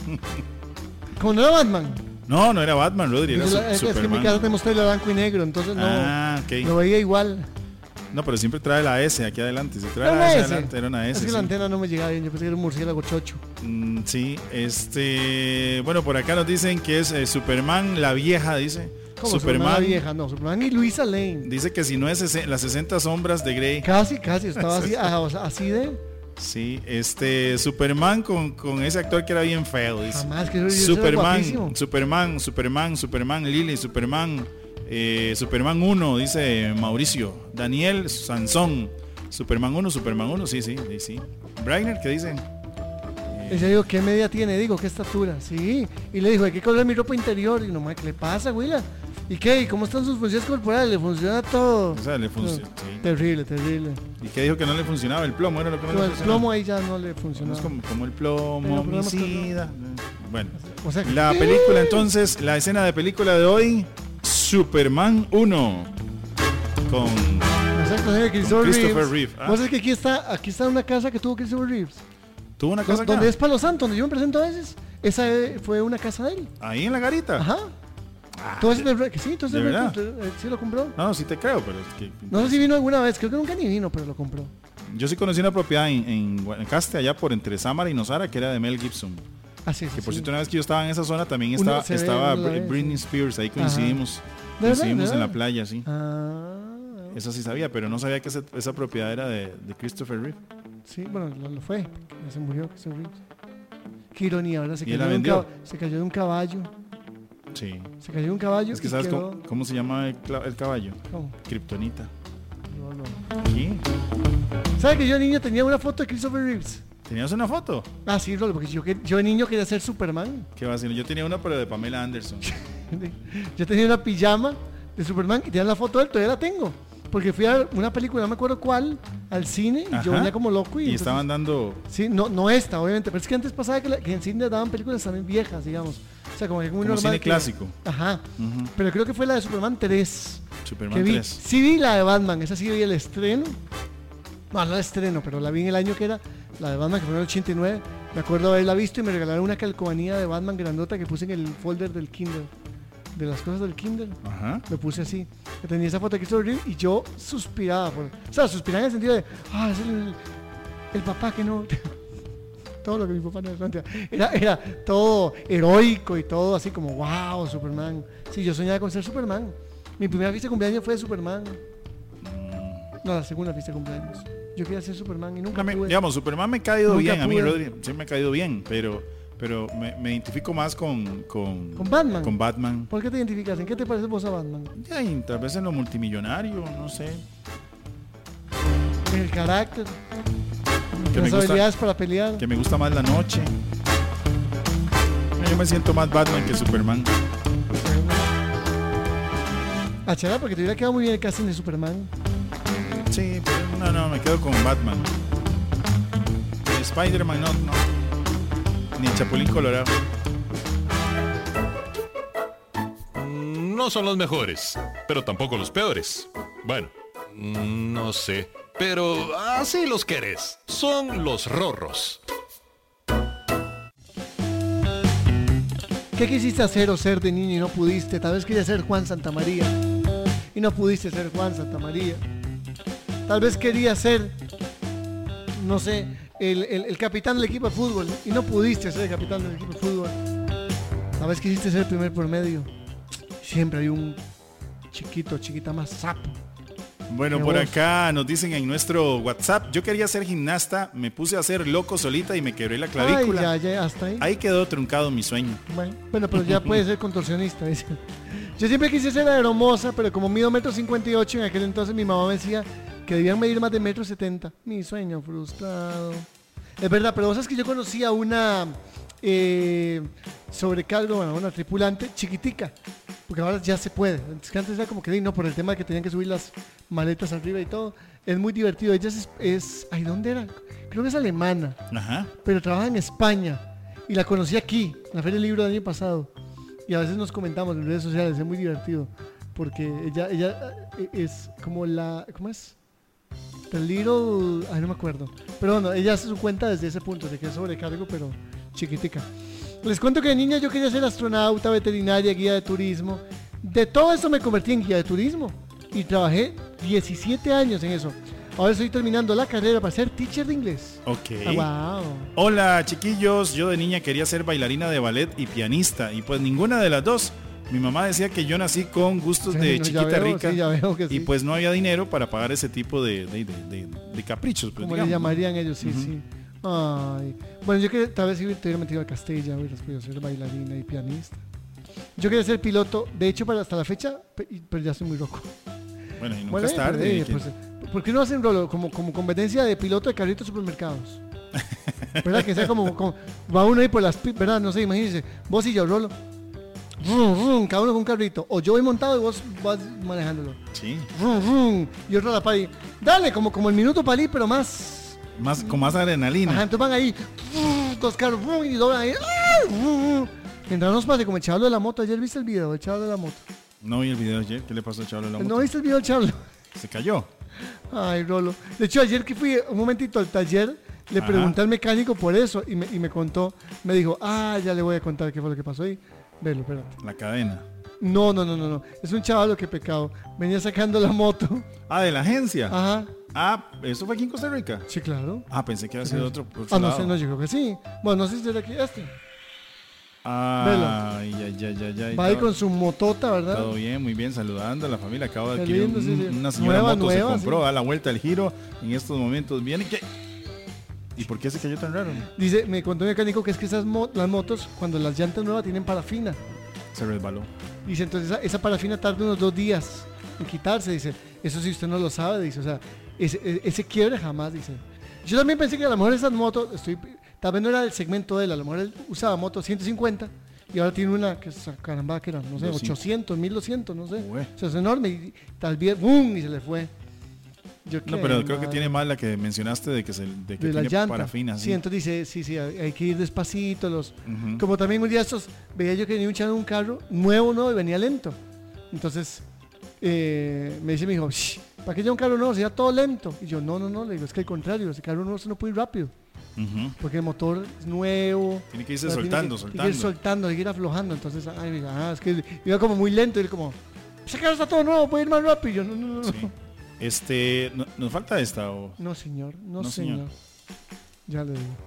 [SPEAKER 2] Como no era Batman.
[SPEAKER 3] No, no era Batman, Rodri, era
[SPEAKER 2] Es,
[SPEAKER 3] su-
[SPEAKER 2] la- es que en mi
[SPEAKER 3] Superman.
[SPEAKER 2] casa tenemos tele blanco y negro, entonces no
[SPEAKER 3] Ah, ok.
[SPEAKER 2] lo veía igual.
[SPEAKER 3] No, pero siempre trae la S aquí adelante. Si trae
[SPEAKER 2] Era
[SPEAKER 3] la
[SPEAKER 2] una
[SPEAKER 3] S
[SPEAKER 2] S.
[SPEAKER 3] adelante, era una S.
[SPEAKER 2] Es que
[SPEAKER 3] sí.
[SPEAKER 2] la antena no me llegaba bien, yo pensé que era un murciélago chocho.
[SPEAKER 3] Mm, sí, este. Bueno, por acá nos dicen que es eh, Superman la vieja, dice.
[SPEAKER 2] ¿Cómo
[SPEAKER 3] Superman.
[SPEAKER 2] la vieja? No, Superman y Luisa Lane.
[SPEAKER 3] Dice que si no es ese- las sesenta sombras de Grey.
[SPEAKER 2] Casi, casi, estaba así, ah, o sea, así de...
[SPEAKER 3] Sí, este. Superman con, con ese actor que era bien feo, dice.
[SPEAKER 2] Jamás, que yo- yo era
[SPEAKER 3] Superman,
[SPEAKER 2] guapísimo.
[SPEAKER 3] Superman, Superman, Superman, Lily, Superman, eh, Superman uno, dice Mauricio, Daniel Sansón, Superman uno, Superman uno, sí, sí, sí, sí. Brainer, ¿qué dicen?
[SPEAKER 2] Y yo digo, ¿qué media tiene? Digo, ¿qué estatura? Sí. Y le dijo, ¿de qué color es mi ropa interior? Y no, madre, ¿qué le pasa, Willa? ¿Y qué? ¿Y cómo están sus funciones corporales? ¿Le funciona todo?
[SPEAKER 3] O sea, le funciona.
[SPEAKER 2] No,
[SPEAKER 3] sí.
[SPEAKER 2] Terrible, terrible.
[SPEAKER 3] ¿Y qué dijo que no le funcionaba el plomo? Era lo que no
[SPEAKER 2] Pero
[SPEAKER 3] le
[SPEAKER 2] el
[SPEAKER 3] funcionaba.
[SPEAKER 2] plomo ahí ya no le funcionó.
[SPEAKER 3] No es como, como el plomo,
[SPEAKER 2] Tengo problemas con el
[SPEAKER 3] homicida. Bueno,
[SPEAKER 2] O sea,
[SPEAKER 3] la película entonces, la escena de película de hoy, Superman uno, con
[SPEAKER 2] exacto, señor Christopher,
[SPEAKER 3] Christopher
[SPEAKER 2] Reeves.
[SPEAKER 3] Reeve, ah.
[SPEAKER 2] Vos sabés que aquí está, aquí está una casa que tuvo Christopher Reeves.
[SPEAKER 3] tuvo una casa acá,
[SPEAKER 2] Donde es Palo Santo, donde yo me presento a veces. Esa eh, fue una casa de él.
[SPEAKER 3] ahí en la garita.
[SPEAKER 2] Ajá.
[SPEAKER 3] Ah,
[SPEAKER 2] Todo ese de- que sí, todo ese
[SPEAKER 3] ¿de
[SPEAKER 2] de-
[SPEAKER 3] verdad?
[SPEAKER 2] eh, sí lo compró.
[SPEAKER 3] No, sí te creo, pero es que
[SPEAKER 2] No sé si vino alguna vez, creo que nunca ni vino, pero lo compró.
[SPEAKER 3] yo sí conocí una propiedad en, en Guanacaste, allá por entre Samara y Nosara, que era de Mel Gibson.
[SPEAKER 2] Así es.
[SPEAKER 3] Que por
[SPEAKER 2] sí.
[SPEAKER 3] cierto, una vez que yo estaba en esa zona también
[SPEAKER 2] Uno
[SPEAKER 3] estaba,
[SPEAKER 2] se ve,
[SPEAKER 3] estaba
[SPEAKER 2] uno la
[SPEAKER 3] Br-
[SPEAKER 2] ve,
[SPEAKER 3] Britney
[SPEAKER 2] sí.
[SPEAKER 3] Spears, ahí coincidimos.
[SPEAKER 2] ¿De verdad?
[SPEAKER 3] Coincidimos
[SPEAKER 2] ¿De
[SPEAKER 3] en la
[SPEAKER 2] verdad?
[SPEAKER 3] playa, sí.
[SPEAKER 2] Ah,
[SPEAKER 3] Eso sí sabía, pero no sabía que esa, esa propiedad era de, de Christopher Reeve.
[SPEAKER 2] sí, bueno, lo, lo fue. Ya se murió Christopher Reeves. Qué ironía, ¿verdad? Se
[SPEAKER 3] ¿Y él
[SPEAKER 2] cayó,
[SPEAKER 3] la
[SPEAKER 2] de un
[SPEAKER 3] vendió?
[SPEAKER 2] cab- se cayó de un caballo.
[SPEAKER 3] Sí.
[SPEAKER 2] Se cayó de un caballo.
[SPEAKER 3] Es que
[SPEAKER 2] y
[SPEAKER 3] sabes
[SPEAKER 2] quedó-
[SPEAKER 3] cómo, cómo se llama el, cla- el caballo.
[SPEAKER 2] ¿Cómo?
[SPEAKER 3] Kryptonita.
[SPEAKER 2] No, no.
[SPEAKER 3] ¿Aquí?
[SPEAKER 2] ¿Sabe que yo de niño tenía una foto de Christopher Reeves?
[SPEAKER 3] ¿Tenías una foto?
[SPEAKER 2] Ah, sí, Rolo, porque yo, que- yo de niño quería ser Superman.
[SPEAKER 3] ¿Qué va a decir? Yo tenía una, pero de Pamela Anderson.
[SPEAKER 2] Yo tenía una pijama de Superman y tenía la foto de él, todavía la tengo. Porque fui a ver una película, no me acuerdo cuál, al cine y yo
[SPEAKER 3] Ajá.
[SPEAKER 2] venía como loco. Y,
[SPEAKER 3] Y
[SPEAKER 2] entonces-
[SPEAKER 3] estaban dando...
[SPEAKER 2] Sí, no, no esta, obviamente, pero es que antes pasaba que, la- que en cine daban películas también viejas, digamos. O sea, como que muy
[SPEAKER 3] Como
[SPEAKER 2] normal.
[SPEAKER 3] cine
[SPEAKER 2] que-
[SPEAKER 3] clásico.
[SPEAKER 2] Ajá.
[SPEAKER 3] Ujú.
[SPEAKER 2] Pero creo que fue la de Superman tres.
[SPEAKER 3] Superman
[SPEAKER 2] Que vi.
[SPEAKER 3] tres.
[SPEAKER 2] Sí vi la de Batman, esa sí vi el estreno. No, no el estreno, pero la vi en el año que era la de Batman, que fue en el ochenta y nueve. Me acuerdo haberla visto y me regalaron una calcomanía de Batman grandota que puse en el folder del Kindle. De las cosas del Kindle.
[SPEAKER 3] Ajá.
[SPEAKER 2] Lo puse así. Que tenía esa foto de Christopher Reeve y yo suspiraba. Por, o sea, suspiraba en el sentido de, ah, es el, el papá que no... todo lo que mi papá no plantea. Era, era todo heroico y todo así como, wow, Superman. Sí, yo soñaba con ser Superman. Mi primera fiesta de cumpleaños fue de Superman. No, la segunda fiesta de cumpleaños. Yo quería ser Superman y nunca
[SPEAKER 3] No, me-
[SPEAKER 2] pude.
[SPEAKER 3] digamos, Superman me ha caído
[SPEAKER 2] Nunca
[SPEAKER 3] bien, a mí,
[SPEAKER 2] pude.
[SPEAKER 3] Rodri, sí me ha caído bien, pero, pero me, me identifico más con, con,
[SPEAKER 2] ¿Con Batman?
[SPEAKER 3] con Batman.
[SPEAKER 2] ¿Por qué te identificas? ¿En qué te pareces vos a Batman?
[SPEAKER 3] Ya, y tal vez en lo multimillonario, no sé.
[SPEAKER 2] En el carácter,
[SPEAKER 3] Que
[SPEAKER 2] en
[SPEAKER 3] me,
[SPEAKER 2] las
[SPEAKER 3] gusta,
[SPEAKER 2] habilidades para pelear.
[SPEAKER 3] que me gusta más la noche. Yo me siento más Batman que Superman.
[SPEAKER 2] Ah, chala, porque te hubiera quedado muy bien el casting de Superman.
[SPEAKER 3] Sí, pero no, no, me quedo con Batman. El Spider-Man no, no. Ni el Chapulín Colorado.
[SPEAKER 1] No son los mejores, pero tampoco los peores. Bueno, no sé, pero así los querés. Son los rorros.
[SPEAKER 2] ¿Qué quisiste hacer o ser de niño y no pudiste? Tal vez querías ser Juan Santamaría y no pudiste ser Juan Santamaría. Tal vez querías ser, no sé, el, el- el capitán del equipo de fútbol y no pudiste ser el capitán del equipo de fútbol. Tal vez quisiste ser el primer promedio. Siempre hay un chiquito, chiquita más sapo.
[SPEAKER 3] Bueno,
[SPEAKER 2] Qué
[SPEAKER 3] por
[SPEAKER 2] voz.
[SPEAKER 3] acá nos dicen en nuestro WhatsApp, yo quería ser gimnasta, me puse a hacer loco solita y me quebré la
[SPEAKER 2] Ay,
[SPEAKER 3] clavícula.
[SPEAKER 2] ya, ya, hasta ahí.
[SPEAKER 3] Ahí quedó truncado mi sueño.
[SPEAKER 2] Bueno, bueno, pero ya puede ser contorsionista, dice. Yo siempre quise ser aeromoza, pero como mido metro cincuenta y ocho, en aquel entonces mi mamá me decía que debían medir más de metro setenta. Mi sueño frustrado. Es verdad, pero vos sabes que yo conocí a una eh, sobrecargo, bueno, una tripulante chiquitica, porque ahora ya se puede. Entonces, que antes era como que no, por el tema de que tenían que subir las maletas arriba y todo. Es muy divertido. Ella es, es ay, ¿dónde era? Creo que es alemana,
[SPEAKER 3] Ajá.
[SPEAKER 2] pero trabaja en España y la conocí aquí, en la Feria del Libro del año pasado. Y a veces nos comentamos en redes sociales, es muy divertido, porque ella, ella es como la, ¿cómo es? The Little, ay no me acuerdo, pero bueno, ella hace su cuenta desde ese punto, de que es sobrecargo, pero chiquitica. Les cuento que de niña yo quería ser astronauta, veterinaria, guía de turismo. De todo eso me convertí en guía de turismo y trabajé diecisiete años en eso. Ahora estoy terminando la carrera para ser teacher de inglés.
[SPEAKER 3] Ok.
[SPEAKER 2] Ah, wow.
[SPEAKER 3] Hola, chiquillos. Yo de niña quería ser bailarina de ballet y pianista. Y pues ninguna de las dos. Mi mamá decía que yo nací con gustos
[SPEAKER 2] Sí,
[SPEAKER 3] de
[SPEAKER 2] no,
[SPEAKER 3] chiquita
[SPEAKER 2] ya veo,
[SPEAKER 3] rica.
[SPEAKER 2] sí, ya veo que sí.
[SPEAKER 3] Y pues no había dinero para pagar ese tipo de, de, de, de, de caprichos. Pues,
[SPEAKER 2] Como le
[SPEAKER 3] digamos,
[SPEAKER 2] llamarían ellos, sí,
[SPEAKER 3] Ujú.
[SPEAKER 2] sí. Ay. Bueno, yo quería, tal vez si te hubiera metido a Castella, hubieras podido ser bailarina y pianista. Yo quería ser piloto, de hecho, para hasta la fecha, pe- pero ya estoy muy loco.
[SPEAKER 3] Bueno, y nunca
[SPEAKER 2] Bueno,
[SPEAKER 3] es tarde.
[SPEAKER 2] eh,
[SPEAKER 3] ¿quién?
[SPEAKER 2] pues, ¿por qué no hacen rolo como, como competencia de piloto de carritos de supermercados? ¿Verdad? Que sea como, como- va uno ahí por las, pi- ¿verdad? No sé, imagínense, vos y yo, Rolo. Rum, rum, cada uno con un carrito. O yo voy montado y vos vas manejándolo.
[SPEAKER 3] Sí.
[SPEAKER 2] Rum, rum, y otro a la par y dale, como, como el minuto palí, pero más.
[SPEAKER 3] Más, con más adrenalina.
[SPEAKER 2] Ajá, entonces van ahí, rum, dos carros, rum, y doblan ahí. rum, rum. Mientras nos pase como el chaval de la moto. Ayer viste el video del chaval de la moto.
[SPEAKER 3] No vi el video ayer. ¿Qué le pasó al chaval de la moto?
[SPEAKER 2] ¿No viste el video del chaval?
[SPEAKER 3] Se cayó.
[SPEAKER 2] Ay, Rolo. De hecho, ayer que fui un momentito al taller, le
[SPEAKER 3] Ajá.
[SPEAKER 2] pregunté al mecánico por eso y me, y me contó, me dijo, ah, ya le voy a contar qué fue lo que pasó ahí. Velo, espérate.
[SPEAKER 3] La cadena.
[SPEAKER 2] No, no, no, no, no. Es un chaval, qué pecado. Venía sacando la moto.
[SPEAKER 3] Ah, de la agencia.
[SPEAKER 2] Ajá.
[SPEAKER 3] Ah, ¿eso fue aquí en Costa Rica?
[SPEAKER 2] Sí, claro.
[SPEAKER 3] Ah, pensé que había sido otro. otro
[SPEAKER 2] Ah, no
[SPEAKER 3] lado.
[SPEAKER 2] sé, no, yo creo que sí. Bueno, no sé si era aquí este.
[SPEAKER 3] Ah, ya, ya, ya, ya.
[SPEAKER 2] Va ahí
[SPEAKER 3] todo-
[SPEAKER 2] con su motota, ¿verdad?
[SPEAKER 3] Todo bien, muy bien, saludando a la familia. Acabo de
[SPEAKER 2] Qué
[SPEAKER 3] adquirir
[SPEAKER 2] lindo,
[SPEAKER 3] un-
[SPEAKER 2] sí, sí.
[SPEAKER 3] una señora
[SPEAKER 2] Nueva,
[SPEAKER 3] moto,
[SPEAKER 2] nueva,
[SPEAKER 3] se compró,
[SPEAKER 2] sí.
[SPEAKER 3] da la vuelta al giro. En estos momentos viene que... ¿Y por qué se cayó tan raro?
[SPEAKER 2] Dice, me contó el mecánico que es que esas mo- las motos, cuando las llantas nuevas tienen parafina.
[SPEAKER 3] Se resbaló.
[SPEAKER 2] Dice, entonces esa, esa parafina tarda unos dos días en quitarse, dice. Eso si usted no lo sabe, dice. O sea, ese, e- ese quiebre jamás, dice. Yo también pensé que a lo mejor esas motos, estoy, tal vez no era el segmento de él, a lo mejor él usaba moto ciento cincuenta y ahora tiene una que, es- caramba, que era, no sé,
[SPEAKER 3] doscientos.
[SPEAKER 2] ochocientos, mil doscientos, no sé.
[SPEAKER 3] Ué.
[SPEAKER 2] O sea, es enorme y tal vez, ¡boom! Y se le fue. Yo,
[SPEAKER 3] No,
[SPEAKER 2] qué
[SPEAKER 3] pero creo que
[SPEAKER 2] madre.
[SPEAKER 3] tiene más la que mencionaste de que, se, de que
[SPEAKER 2] De la
[SPEAKER 3] tiene
[SPEAKER 2] llanta.
[SPEAKER 3] parafina.
[SPEAKER 2] Sí,
[SPEAKER 3] Sí.
[SPEAKER 2] entonces dice, sí, sí, hay, hay que ir despacito. Los,
[SPEAKER 3] Ujú.
[SPEAKER 2] Como también un día estos, veía yo que venía un chavo en un carro nuevo, ¿no? Y venía lento. Entonces, eh, me dice mi hijo, ¿para qué lleva un carro nuevo? Sería todo lento. Y yo, no, no, no, le digo, es que al contrario, ese carro nuevo se no puede ir rápido.
[SPEAKER 3] Ujú.
[SPEAKER 2] Porque el motor es nuevo.
[SPEAKER 3] Tiene que irse
[SPEAKER 2] o sea, tiene
[SPEAKER 3] soltando,
[SPEAKER 2] que-
[SPEAKER 3] soltando.
[SPEAKER 2] Tiene que ir soltando, tiene que ir aflojando. Entonces, ay, mira, ah, es que iba como muy lento. Y él como, ese carro está todo nuevo, puede ir más rápido. Y yo, no, no, no.
[SPEAKER 3] Sí. Este, no- ¿nos falta esta o...?
[SPEAKER 2] No, señor, no,
[SPEAKER 3] No,
[SPEAKER 2] señor.
[SPEAKER 3] señor.
[SPEAKER 2] Ya le digo.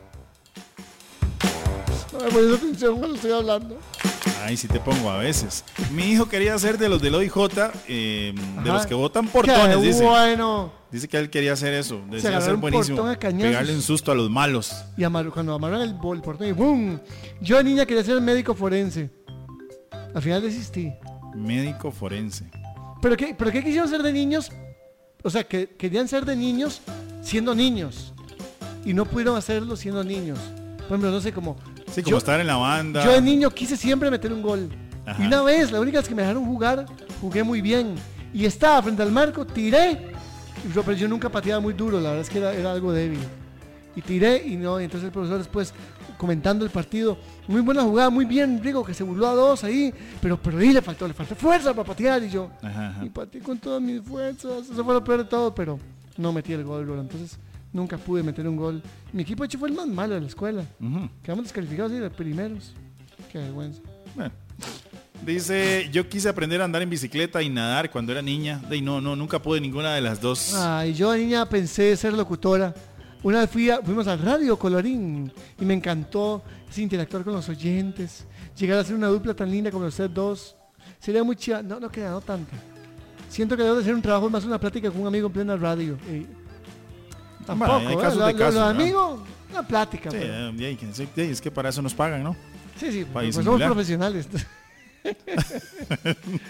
[SPEAKER 2] No me pones atención cuando estoy hablando.
[SPEAKER 3] Ay, sí te pongo a veces. Mi hijo quería ser de los del O I J, eh, de
[SPEAKER 2] Ajá.
[SPEAKER 3] los que votan portones,
[SPEAKER 2] Qué
[SPEAKER 3] dice.
[SPEAKER 2] bueno.
[SPEAKER 3] Dice que él quería hacer eso. Decía
[SPEAKER 2] agarrar
[SPEAKER 3] ser
[SPEAKER 2] un
[SPEAKER 3] buenísimo.
[SPEAKER 2] portón a cañazos.
[SPEAKER 3] Pegarle un susto a los malos.
[SPEAKER 2] Y amar- cuando amarran el, bol- el portón y ¡boom! Yo de niña quería ser médico forense. Al final desistí.
[SPEAKER 3] Médico forense.
[SPEAKER 2] ¿Pero qué, ¿Pero qué quisieron ser de niños? O sea, que querían ser de niños siendo niños. Y no pudieron hacerlo siendo niños. Por ejemplo, no sé cómo.
[SPEAKER 3] Sí, como
[SPEAKER 2] yo,
[SPEAKER 3] estar en la banda.
[SPEAKER 2] yo de niño quise siempre meter un gol.
[SPEAKER 3] Ajá.
[SPEAKER 2] Y una vez, la única vez que me dejaron jugar, jugué muy bien. Y estaba frente al marco, tiré. Y yo- pero yo nunca pateaba muy duro, la verdad es que era, era algo débil. Y tiré y no, y entonces el profesor después comentando el partido, muy buena jugada, muy bien, Rigo, que se burló a dos ahí, pero, pero ahí le faltó, le faltó fuerza para patear y yo,
[SPEAKER 3] Ajá, ajá.
[SPEAKER 2] y pateé con todas mis fuerzas, eso fue lo peor de todo, pero no metí el gol, Rolo, entonces nunca pude meter un gol. Mi equipo de hecho fue el más malo de la escuela,
[SPEAKER 3] Ujú.
[SPEAKER 2] quedamos descalificados y de primeros, qué vergüenza.
[SPEAKER 3] Bueno. Dice, yo quise aprender a andar en bicicleta y nadar cuando era niña. Y no, no, nunca pude ninguna de las dos.
[SPEAKER 2] Ay, yo de niña pensé ser locutora. Una vez fui a- fuimos al radio Colorín y me encantó ese interactuar con los oyentes, llegar a ser una dupla tan linda como ustedes dos. Sería muy chida. No, no queda, no tanto. Siento que debo de hacer un trabajo más una plática con un amigo en plena radio. Y tampoco,
[SPEAKER 3] hay
[SPEAKER 2] ¿eh?
[SPEAKER 3] casos
[SPEAKER 2] Lo-
[SPEAKER 3] de
[SPEAKER 2] lo-
[SPEAKER 3] casos,
[SPEAKER 2] los
[SPEAKER 3] ¿no?
[SPEAKER 2] amigos, una plática.
[SPEAKER 3] Sí,
[SPEAKER 2] pero-
[SPEAKER 3] eh, y hay que- sí, sí, es que para eso nos pagan, ¿no?
[SPEAKER 2] sí, sí,
[SPEAKER 3] para
[SPEAKER 2] pues somos
[SPEAKER 3] disimular.
[SPEAKER 2] profesionales.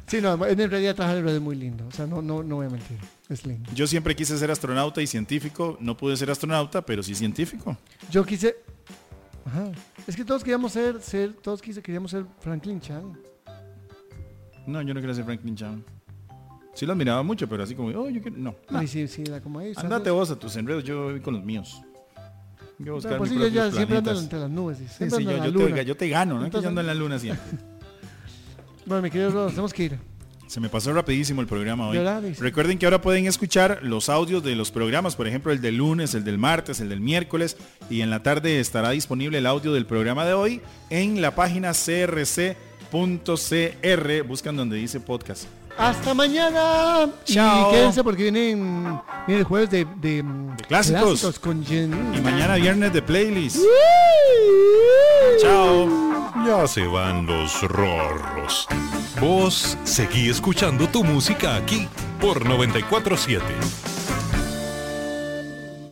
[SPEAKER 2] Sí, no, en realidad trabajar en radio es muy lindo. O sea, no, no, no voy a mentir. Es lindo.
[SPEAKER 3] Yo siempre quise ser astronauta y científico. No pude ser astronauta, pero sí científico.
[SPEAKER 2] Yo quise... Ajá. Es que todos queríamos ser, ser todos quise, queríamos ser Franklin Chan.
[SPEAKER 3] No, yo no quería ser Franklin Chan. Sí lo admiraba mucho, pero así como, oh, yo quiero... No.
[SPEAKER 2] Ay, sí, sí, era como ahí.
[SPEAKER 3] Andate vos a tus enredos, yo voy con los míos. Yo
[SPEAKER 2] No, pues sí, yo ya siempre ando entre las nubes. Sí,
[SPEAKER 3] Sí,
[SPEAKER 2] siempre
[SPEAKER 3] sí,
[SPEAKER 2] ando
[SPEAKER 3] yo,
[SPEAKER 2] en la
[SPEAKER 3] yo,
[SPEAKER 2] luna.
[SPEAKER 3] te, yo te gano, ¿no?
[SPEAKER 2] Entonces-
[SPEAKER 3] que yo ando en la luna siempre.
[SPEAKER 2] Bueno, mi querido Rodos, tenemos que ir.
[SPEAKER 3] Se me pasó rapidísimo el programa hoy.
[SPEAKER 2] ¿Verdad? Sí.
[SPEAKER 3] Recuerden que ahora pueden escuchar los audios de los programas, por ejemplo, el del lunes, el del martes, el del miércoles, y en la tarde estará disponible el audio del programa de hoy en la página c r c punto c r. Buscan donde dice podcast.
[SPEAKER 2] Hasta mañana.
[SPEAKER 3] Chao.
[SPEAKER 2] Y quédense porque vienen, viene el jueves de, de,
[SPEAKER 3] De clásicos.
[SPEAKER 2] con Jen.
[SPEAKER 3] Y mañana viernes de playlist. Chao.
[SPEAKER 1] Ya se van los rorros. Vos seguí escuchando tu música aquí por noventa y cuatro siete.